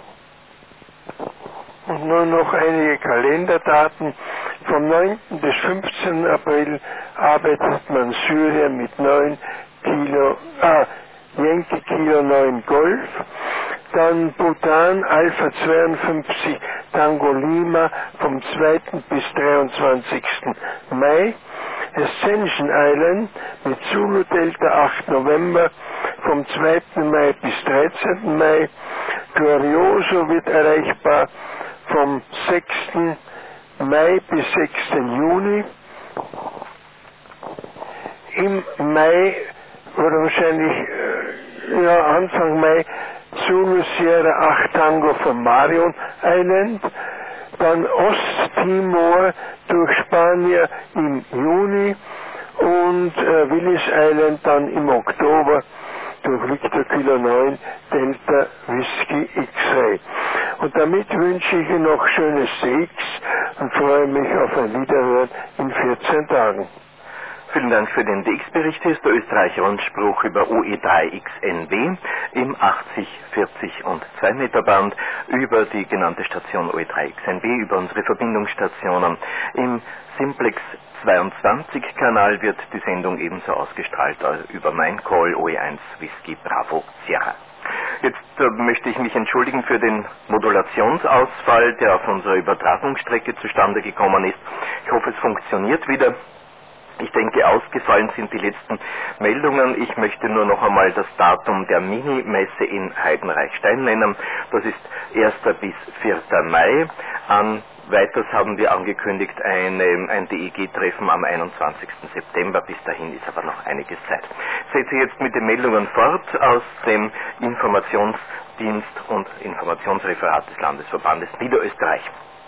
Und nur noch einige Kalenderdaten. Vom neunten bis fünfzehnten April arbeitet man Syrien mit neun Kilo, ah, Yankee Kilo neun Golf. Dann Bhutan Alpha zweiundfünfzig Tango Lima vom zweiten bis dreiundzwanzigsten Mai. Ascension Island mit Zulu Delta acht November vom zweiten Mai bis dreizehnten Mai. Glorioso wird erreichbar vom sechsten Mai bis sechsten Juni. Im Mai oder wahrscheinlich äh, ja, Anfang Mai Zulu Sierra acht Tango von Marion Island. Dann Osttimor durch Spanier im Juni und äh, Willis Island dann im Oktober durch Victor Kilo neun Delta Whisky X-Ray. Und damit wünsche ich Ihnen noch schönes Sex und freue mich auf ein Wiederhören in vierzehn Tagen. Vielen Dank für den D X-Bericht. Hier ist der Österreicher Rundspruch über O E drei X N B im achtzig, vierzig und zwei Meter Band über die genannte Station O E drei X N B, über unsere Verbindungsstationen. Im Simplex zweiundzwanzig Kanal wird die Sendung ebenso ausgestrahlt über mein Call O E eins Whisky Bravo Sierra. Jetzt äh, möchte ich mich entschuldigen für den Modulationsausfall, der auf unserer Übertragungsstrecke zustande gekommen ist. Ich hoffe, es funktioniert wieder. Ich denke, ausgefallen sind die letzten Meldungen. Ich möchte nur noch einmal das Datum der Mini-Messe in Heidenreichstein nennen. Das ist erster bis vierter Mai. An weiters haben wir angekündigt eine, ein D E G-Treffen am einundzwanzigsten September. Bis dahin ist aber noch einiges Zeit. Setze jetzt mit den Meldungen fort aus dem Informationsdienst und Informationsreferat des Landesverbandes Niederösterreich.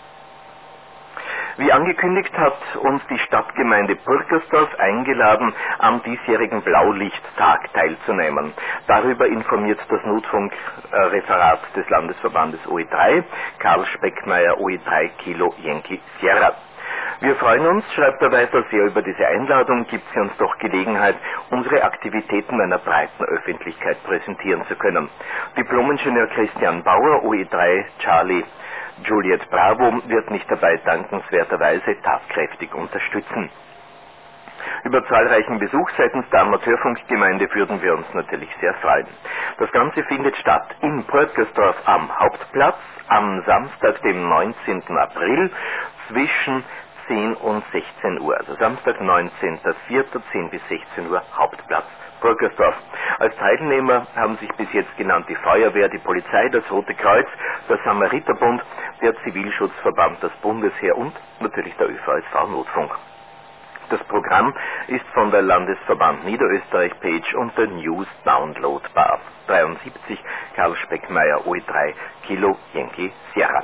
Wie angekündigt hat uns die Stadtgemeinde Purkersdorf eingeladen, am diesjährigen Blaulichttag teilzunehmen. Darüber informiert das Notfunkreferat des Landesverbandes O E drei, Karl Speckmeier, O E drei Kilo Yankee Sierra. Wir freuen uns, schreibt er weiter, sehr über diese Einladung, gibt sie uns doch Gelegenheit, unsere Aktivitäten einer breiten Öffentlichkeit präsentieren zu können. Diplomingenieur Christian Bauer, O E drei Charlie Juliet Bravo, wird mich dabei dankenswerterweise tatkräftig unterstützen. Über zahlreichen Besuch seitens der Amateurfunkgemeinde würden wir uns natürlich sehr freuen. Das Ganze findet statt in Purkersdorf am Hauptplatz am Samstag, dem neunzehnten April zwischen zehn und sechzehn Uhr. Also Samstag, neunzehnten vierten zehn bis sechzehn Uhr Hauptplatz Purkersdorf. Als Teilnehmer haben sich bis jetzt genannt die Feuerwehr, die Polizei, das Rote Kreuz, der Samariterbund, der Zivilschutzverband, das Bundesheer und natürlich der Ö V S V Notfunk. Das Programm ist von der Landesverband Niederösterreich Page unter News downloadbar. dreiundsiebzig Karl Speckmeier O E drei Kilo Yankee Sierra.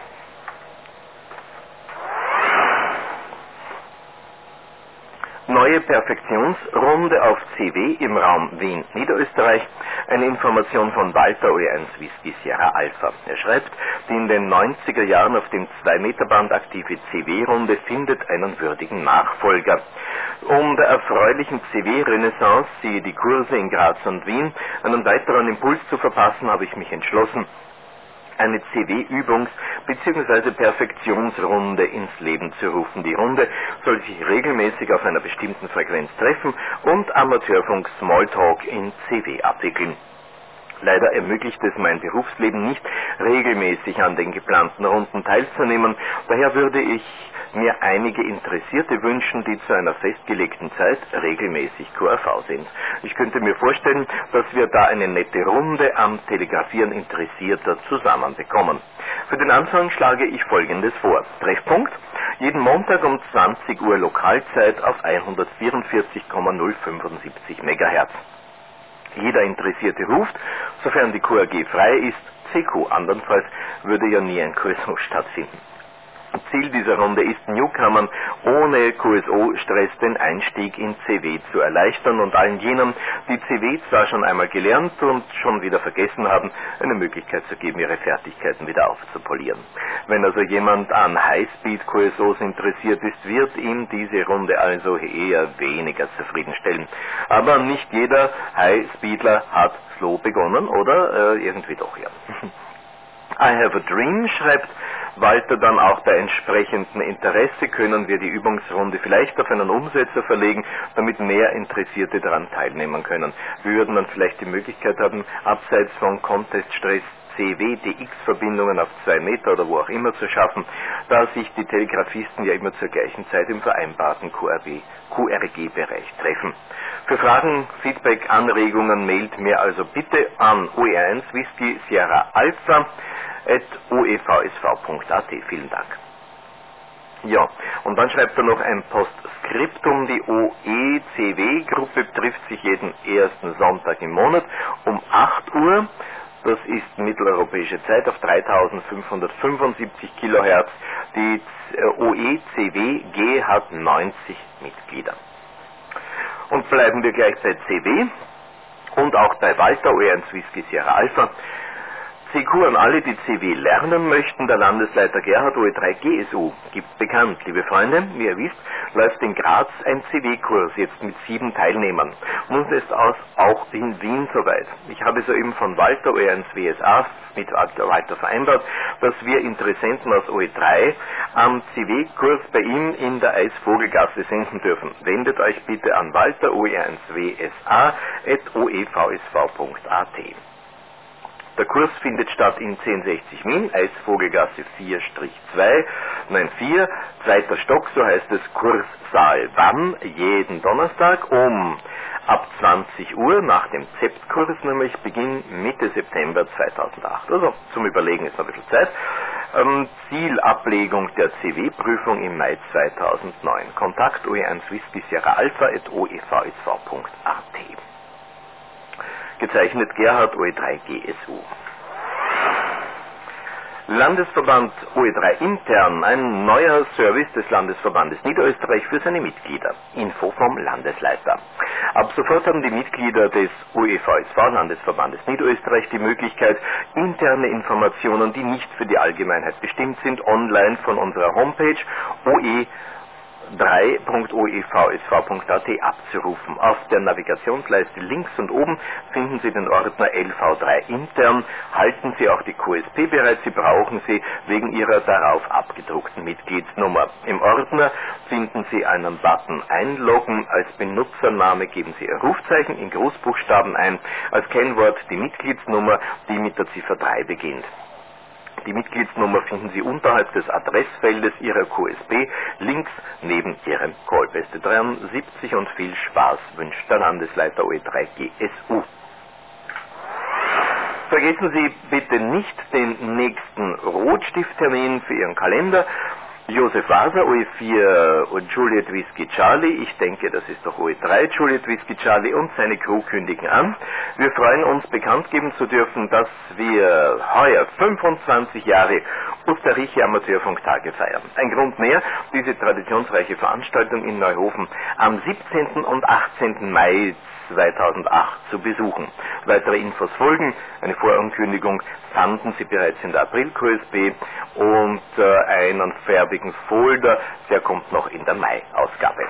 Neue Perfektionsrunde auf C W im Raum Wien, Niederösterreich. Eine Information von Walter O E eins Whisky Sierra Alpha. Er schreibt, die in den neunziger Jahren auf dem zwei Meter Band aktive C W-Runde findet einen würdigen Nachfolger. Um der erfreulichen C W-Renaissance, siehe die Kurse in Graz und Wien, einen weiteren Impuls zu verpassen, habe ich mich entschlossen, eine C W-Übungs- bzw. Perfektionsrunde ins Leben zu rufen. Die Runde soll sich regelmäßig auf einer bestimmten Frequenz treffen und Amateurfunk Smalltalk in C W abwickeln. Leider ermöglicht es mein Berufsleben nicht, regelmäßig an den geplanten Runden teilzunehmen. Daher würde ich mir einige Interessierte wünschen, die zu einer festgelegten Zeit regelmäßig Q R V sind. Ich könnte mir vorstellen, dass wir da eine nette Runde am Telegrafieren Interessierter zusammenbekommen. Für den Anfang schlage ich Folgendes vor. Treffpunkt: jeden Montag um zwanzig Uhr Lokalzeit auf hundertvierundvierzig Komma null fünfundsiebzig Megahertz. Jeder Interessierte ruft, sofern die Q R G frei ist, C Q, andernfalls würde ja nie ein Q S O stattfinden. Ziel dieser Runde ist, Newcomern ohne Q S O-Stress den Einstieg in C W zu erleichtern und allen jenen, die C W zwar schon einmal gelernt und schon wieder vergessen haben, eine Möglichkeit zu geben, ihre Fertigkeiten wieder aufzupolieren. Wenn also jemand an Highspeed-Q S Os interessiert ist, wird ihm diese Runde also eher weniger zufriedenstellen. Aber nicht jeder Highspeedler hat slow begonnen, oder äh, irgendwie doch, ja. I have a dream, schreibt Walter dann auch bei entsprechendem Interesse, können wir die Übungsrunde vielleicht auf einen Umsetzer verlegen, damit mehr Interessierte daran teilnehmen können. Wir würden dann vielleicht die Möglichkeit haben, abseits von Contest-Stress C W D X-Verbindungen auf zwei Meter oder wo auch immer zu schaffen, da sich die Telegrafisten ja immer zur gleichen Zeit im vereinbarten Q R G-Bereich treffen. Für Fragen, Feedback, Anregungen mailt mir also bitte an O E eins Whisky Sierra Alpha at o e v s v punkt a t. Vielen Dank. Ja, und dann schreibt er noch ein Postskriptum. Die O E C W-Gruppe trifft sich jeden ersten Sonntag im Monat um acht Uhr. Das ist mitteleuropäische Zeit auf dreitausendfünfhundertfünfundsiebzig Kilohertz. Die O E C W G hat neunzig Mitglieder. Und bleiben wir gleich bei C W und auch bei Walter O E eins Whisky Sierra Alpha. C Q an alle, die C W lernen möchten. Der Landesleiter Gerhard O E drei G S U gibt bekannt. Liebe Freunde, wie ihr wisst, läuft in Graz ein C W-Kurs jetzt mit sieben Teilnehmern. Nun ist es auch in Wien soweit. Ich habe soeben von Walter O E eins W S A mit Walter vereinbart, dass wir Interessenten aus O E drei am C W-Kurs bei ihm in der Eisvogelgasse senden dürfen. Wendet euch bitte an Walter O E eins W S A at o e v s v punkt a t. Der Kurs findet statt in zehn sechzig Wien, Eisvogelgasse vier zwei neun vier, zweiter Stock, so heißt es Kurssaal. Wann? Jeden Donnerstag um ab zwanzig Uhr nach dem Z E P T-Kurs, nämlich Beginn Mitte September zweitausendacht. Also zum Überlegen ist noch ein bisschen Zeit. Ähm, Zielablegung der C W-Prüfung im Mai zweitausendneun. Kontakt O E eins Whisky Sierra Alpha at o e v s v punkt a t. Gezeichnet Gerhard O E drei G S U. Landesverband O E drei intern, ein neuer Service des Landesverbandes Niederösterreich für seine Mitglieder. Info vom Landesleiter. Ab sofort haben die Mitglieder des O E V S V Landesverbandes Niederösterreich die Möglichkeit, interne Informationen, die nicht für die Allgemeinheit bestimmt sind, online von unserer Homepage o e drei punkt o e v s v punkt a t abzurufen. Auf der Navigationsleiste links und oben finden Sie den Ordner L V drei intern. Halten Sie auch die Q S P bereit, Sie brauchen sie wegen Ihrer darauf abgedruckten Mitgliedsnummer. Im Ordner finden Sie einen Button Einloggen. Als Benutzername geben Sie Ihr Rufzeichen in Großbuchstaben ein. Als Kennwort die Mitgliedsnummer, die mit der Ziffer drei beginnt. Die Mitgliedsnummer finden Sie unterhalb des Adressfeldes Ihrer Q S P, links neben Ihrem Call. Beste dreiundsiebzig und viel Spaß wünscht der Landesleiter O E drei G S U. Vergessen Sie bitte nicht den nächsten Rotstifttermin für Ihren Kalender. Josef Waser, O E vier und Juliet Whiskey Charlie, ich denke, das ist doch O E drei, Juliet Whiskey Charlie und seine Crew kündigen an. Wir freuen uns, bekannt geben zu dürfen, dass wir heuer fünfundzwanzig Jahre Osterreicher Amateurfunktage feiern. Ein Grund mehr, diese traditionsreiche Veranstaltung in Neuhofen am siebzehnten und achtzehnten Mai zweitausendacht zu besuchen. Weitere Infos folgen, eine Vorankündigung fanden Sie bereits in der April-Q S B und äh, einen färbigen Folder, der kommt noch in der Mai-Ausgabe.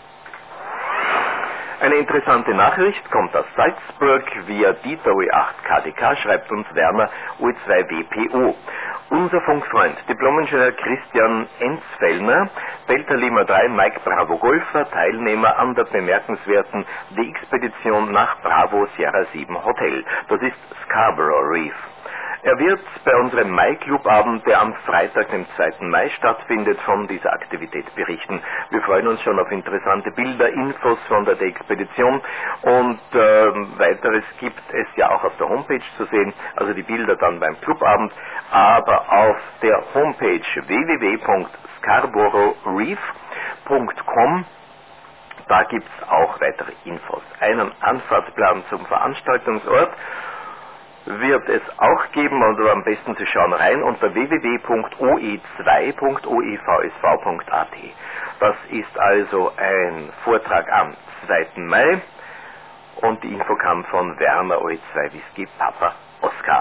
Eine interessante Nachricht kommt aus Salzburg via Dieter O E acht K D K, schreibt uns Werner O E zwei W P O. Unser Funkfreund, Diplom-Ingenieur Christian Enzfellner, Delta Lima drei Mike Bravo Golfer, Teilnehmer an der bemerkenswerten D-Expedition nach Bravo Sierra sieben Hotel. Das ist Scarborough Reef. Er wird bei unserem Mai-Club-Abend, der am Freitag, dem zweiten Mai stattfindet, von dieser Aktivität berichten. Wir freuen uns schon auf interessante Bilder, Infos von der Expedition und äh, weiteres gibt es ja auch auf der Homepage zu sehen, also die Bilder dann beim Clubabend, aber auf der Homepage w w w punkt scarborough reef punkt com da gibt es auch weitere Infos. Einen Anfahrtsplan zum Veranstaltungsort wird es auch geben, oder am besten Sie schauen rein unter w w w punkt o e zwei punkt o e v s v punkt a t. Das ist also ein Vortrag am zweiten Mai und die Info kam von Werner O E zwei Whisky Papa Oscar.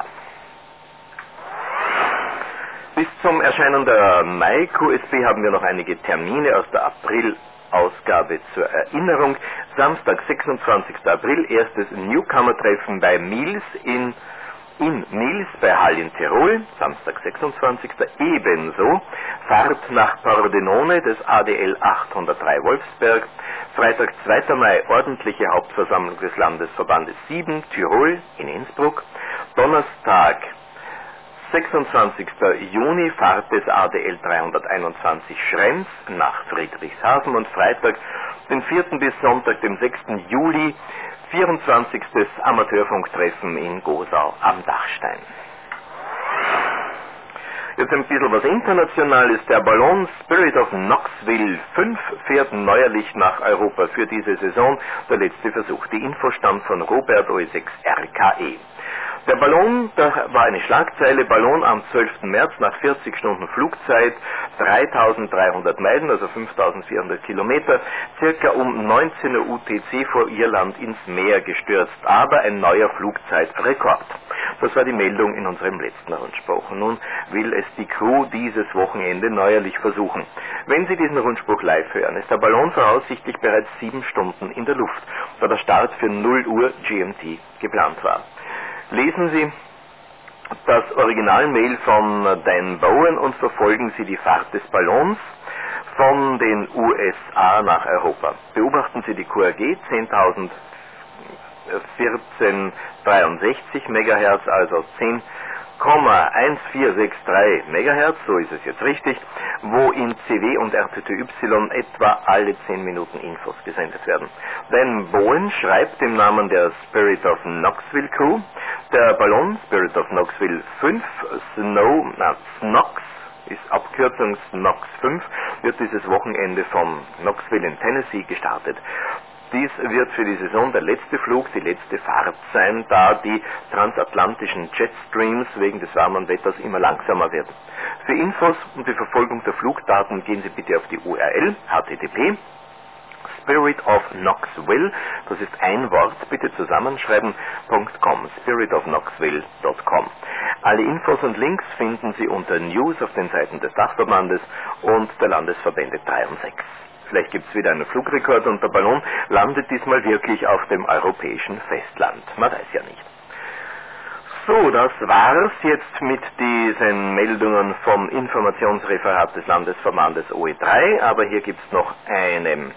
Bis zum Erscheinen der Mai-Q S B haben wir noch einige Termine aus der April-Ausgabe zur Erinnerung. Samstag, sechsundzwanzigsten April, erstes Newcomer-Treffen bei Mills in in Mills bei Hall in Tirol, Samstag sechsundzwanzigsten Ebenso Fahrt nach Pordenone des A D L achthundertdrei Wolfsberg, Freitag zweiten Mai ordentliche Hauptversammlung des Landesverbandes sieben Tirol in Innsbruck, Donnerstag sechsundzwanzigsten Juni Fahrt des A D L dreihunderteinundzwanzig Schrems nach Friedrichshafen und Freitag den vierten bis Sonntag dem sechsten Juli vierundzwanzigstes Amateurfunktreffen in Gosau am Dachstein. Jetzt ein bisschen was Internationales. Der Ballon Spirit of Knoxville fünf fährt neuerlich nach Europa für diese Saison. Der letzte Versuch. Die Info stammt von Robert O E sechs R K E. Der Ballon, da war eine Schlagzeile, Ballon am zwölften März nach vierzig Stunden Flugzeit, dreitausenddreihundert Meilen, also fünftausendvierhundert Kilometer, circa um neunzehn Uhr U T C vor Irland ins Meer gestürzt, aber ein neuer Flugzeitrekord. Das war die Meldung in unserem letzten Rundspruch. Nun will es die Crew dieses Wochenende neuerlich versuchen. Wenn Sie diesen Rundspruch live hören, ist der Ballon voraussichtlich bereits sieben Stunden in der Luft, da der Start für null Uhr G M T geplant war. Lesen Sie das Originalmail von Dan Bowen und verfolgen Sie die Fahrt des Ballons von den U S A nach Europa. Beobachten Sie die Q R G zehntausendvierzehn dreiundsechzig Megahertz, also zehn Komma vierzehn sechs drei Megahertz, so ist es jetzt richtig, wo in C W und R T T Y etwa alle zehn Minuten Infos gesendet werden. Dan Bowen schreibt im Namen der Spirit of Knoxville Crew, der Ballon Spirit of Knoxville fünf, Snow, na, Snox, ist Abkürzung Snox fünf, wird dieses Wochenende von Knoxville in Tennessee gestartet. Dies wird für die Saison der letzte Flug, die letzte Fahrt sein, da die transatlantischen Jetstreams wegen des warmen Wetters immer langsamer werden. Für Infos und die Verfolgung der Flugdaten gehen Sie bitte auf die U R L h t t p Spirit of Knoxville, das ist ein Wort, bitte zusammenschreiben, .com, spirit of knoxville punkt com. Alle Infos und Links finden Sie unter News auf den Seiten des Dachverbandes und der Landesverbände drei und sechs. Vielleicht gibt es wieder einen Flugrekord und der Ballon landet diesmal wirklich auf dem europäischen Festland. Man weiß ja nicht. So, das war's jetzt mit diesen Meldungen vom Informationsreferat des Landesverbandes O E drei, aber hier gibt es noch einen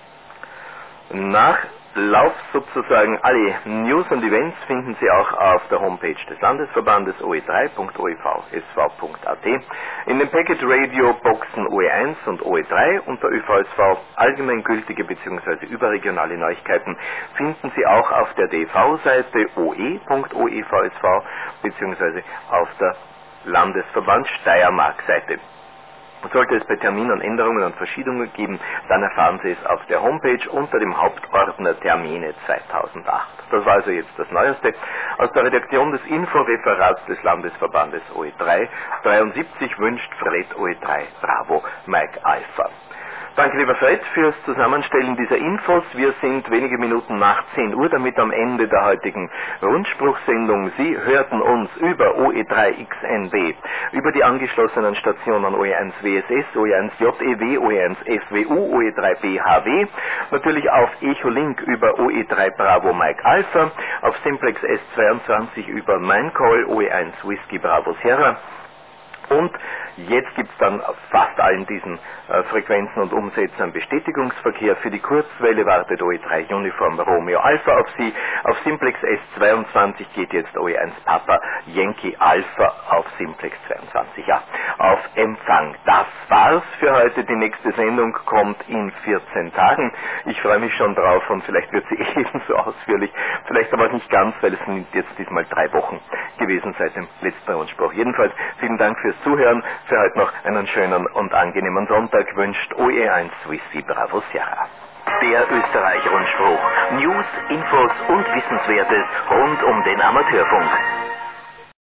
Nachlauf sozusagen. Alle News und Events finden Sie auch auf der Homepage des Landesverbandes o e drei punkt o e v s v punkt a t. In den Packet Radio Boxen O E eins und O E drei unter Ö V S V allgemeingültige bzw. überregionale Neuigkeiten finden Sie auch auf der D V-Seite o e punkt o e v s v bzw. auf der Landesverband Steiermark-Seite. Sollte es bei Terminen Änderungen und Verschiebungen geben, dann erfahren Sie es auf der Homepage unter dem Hauptordner Termine zweitausendacht. Das war also jetzt das Neueste. Aus der Redaktion des Inforeferats des Landesverbandes O E drei dreiundsiebzig wünscht Fred O E drei Bravo Mike Alpha. Danke, lieber Fred, fürs Zusammenstellen dieser Infos. Wir sind wenige Minuten nach zehn Uhr, damit am Ende der heutigen Rundspruchsendung. Sie hörten uns über O E drei X N B, über die angeschlossenen Stationen O E eins W S S, O E eins J E W, O E eins F W U, O E drei B H W, natürlich auf Echolink über O E drei Bravo Mike Alpha, auf Simplex S zweiundzwanzig über Mindcall, O E eins Whisky Bravo Sierra. Und jetzt gibt es dann auf fast allen diesen äh, Frequenzen und Umsätzen einen Bestätigungsverkehr. Für die Kurzwelle wartet O E drei Uniform Romeo Alpha auf Sie. Auf Simplex S zweiundzwanzig geht jetzt O E eins Papa Yankee Alpha auf Simplex zweiundzwanzig. Ja, auf Empfang. Das war's für heute. Die nächste Sendung kommt in vierzehn Tagen. Ich freue mich schon drauf und vielleicht wird sie ebenso ausführlich. Vielleicht aber nicht ganz, weil es sind jetzt diesmal drei Wochen gewesen seit dem letzten Rundspruch. Jedenfalls vielen Dank fürs Zuhören. Für heute noch einen schönen und angenehmen Sonntag wünscht O E eins Whisky Bravo Sierra. Der Österreich-Rundspruch. News, Infos und Wissenswertes rund um den Amateurfunk.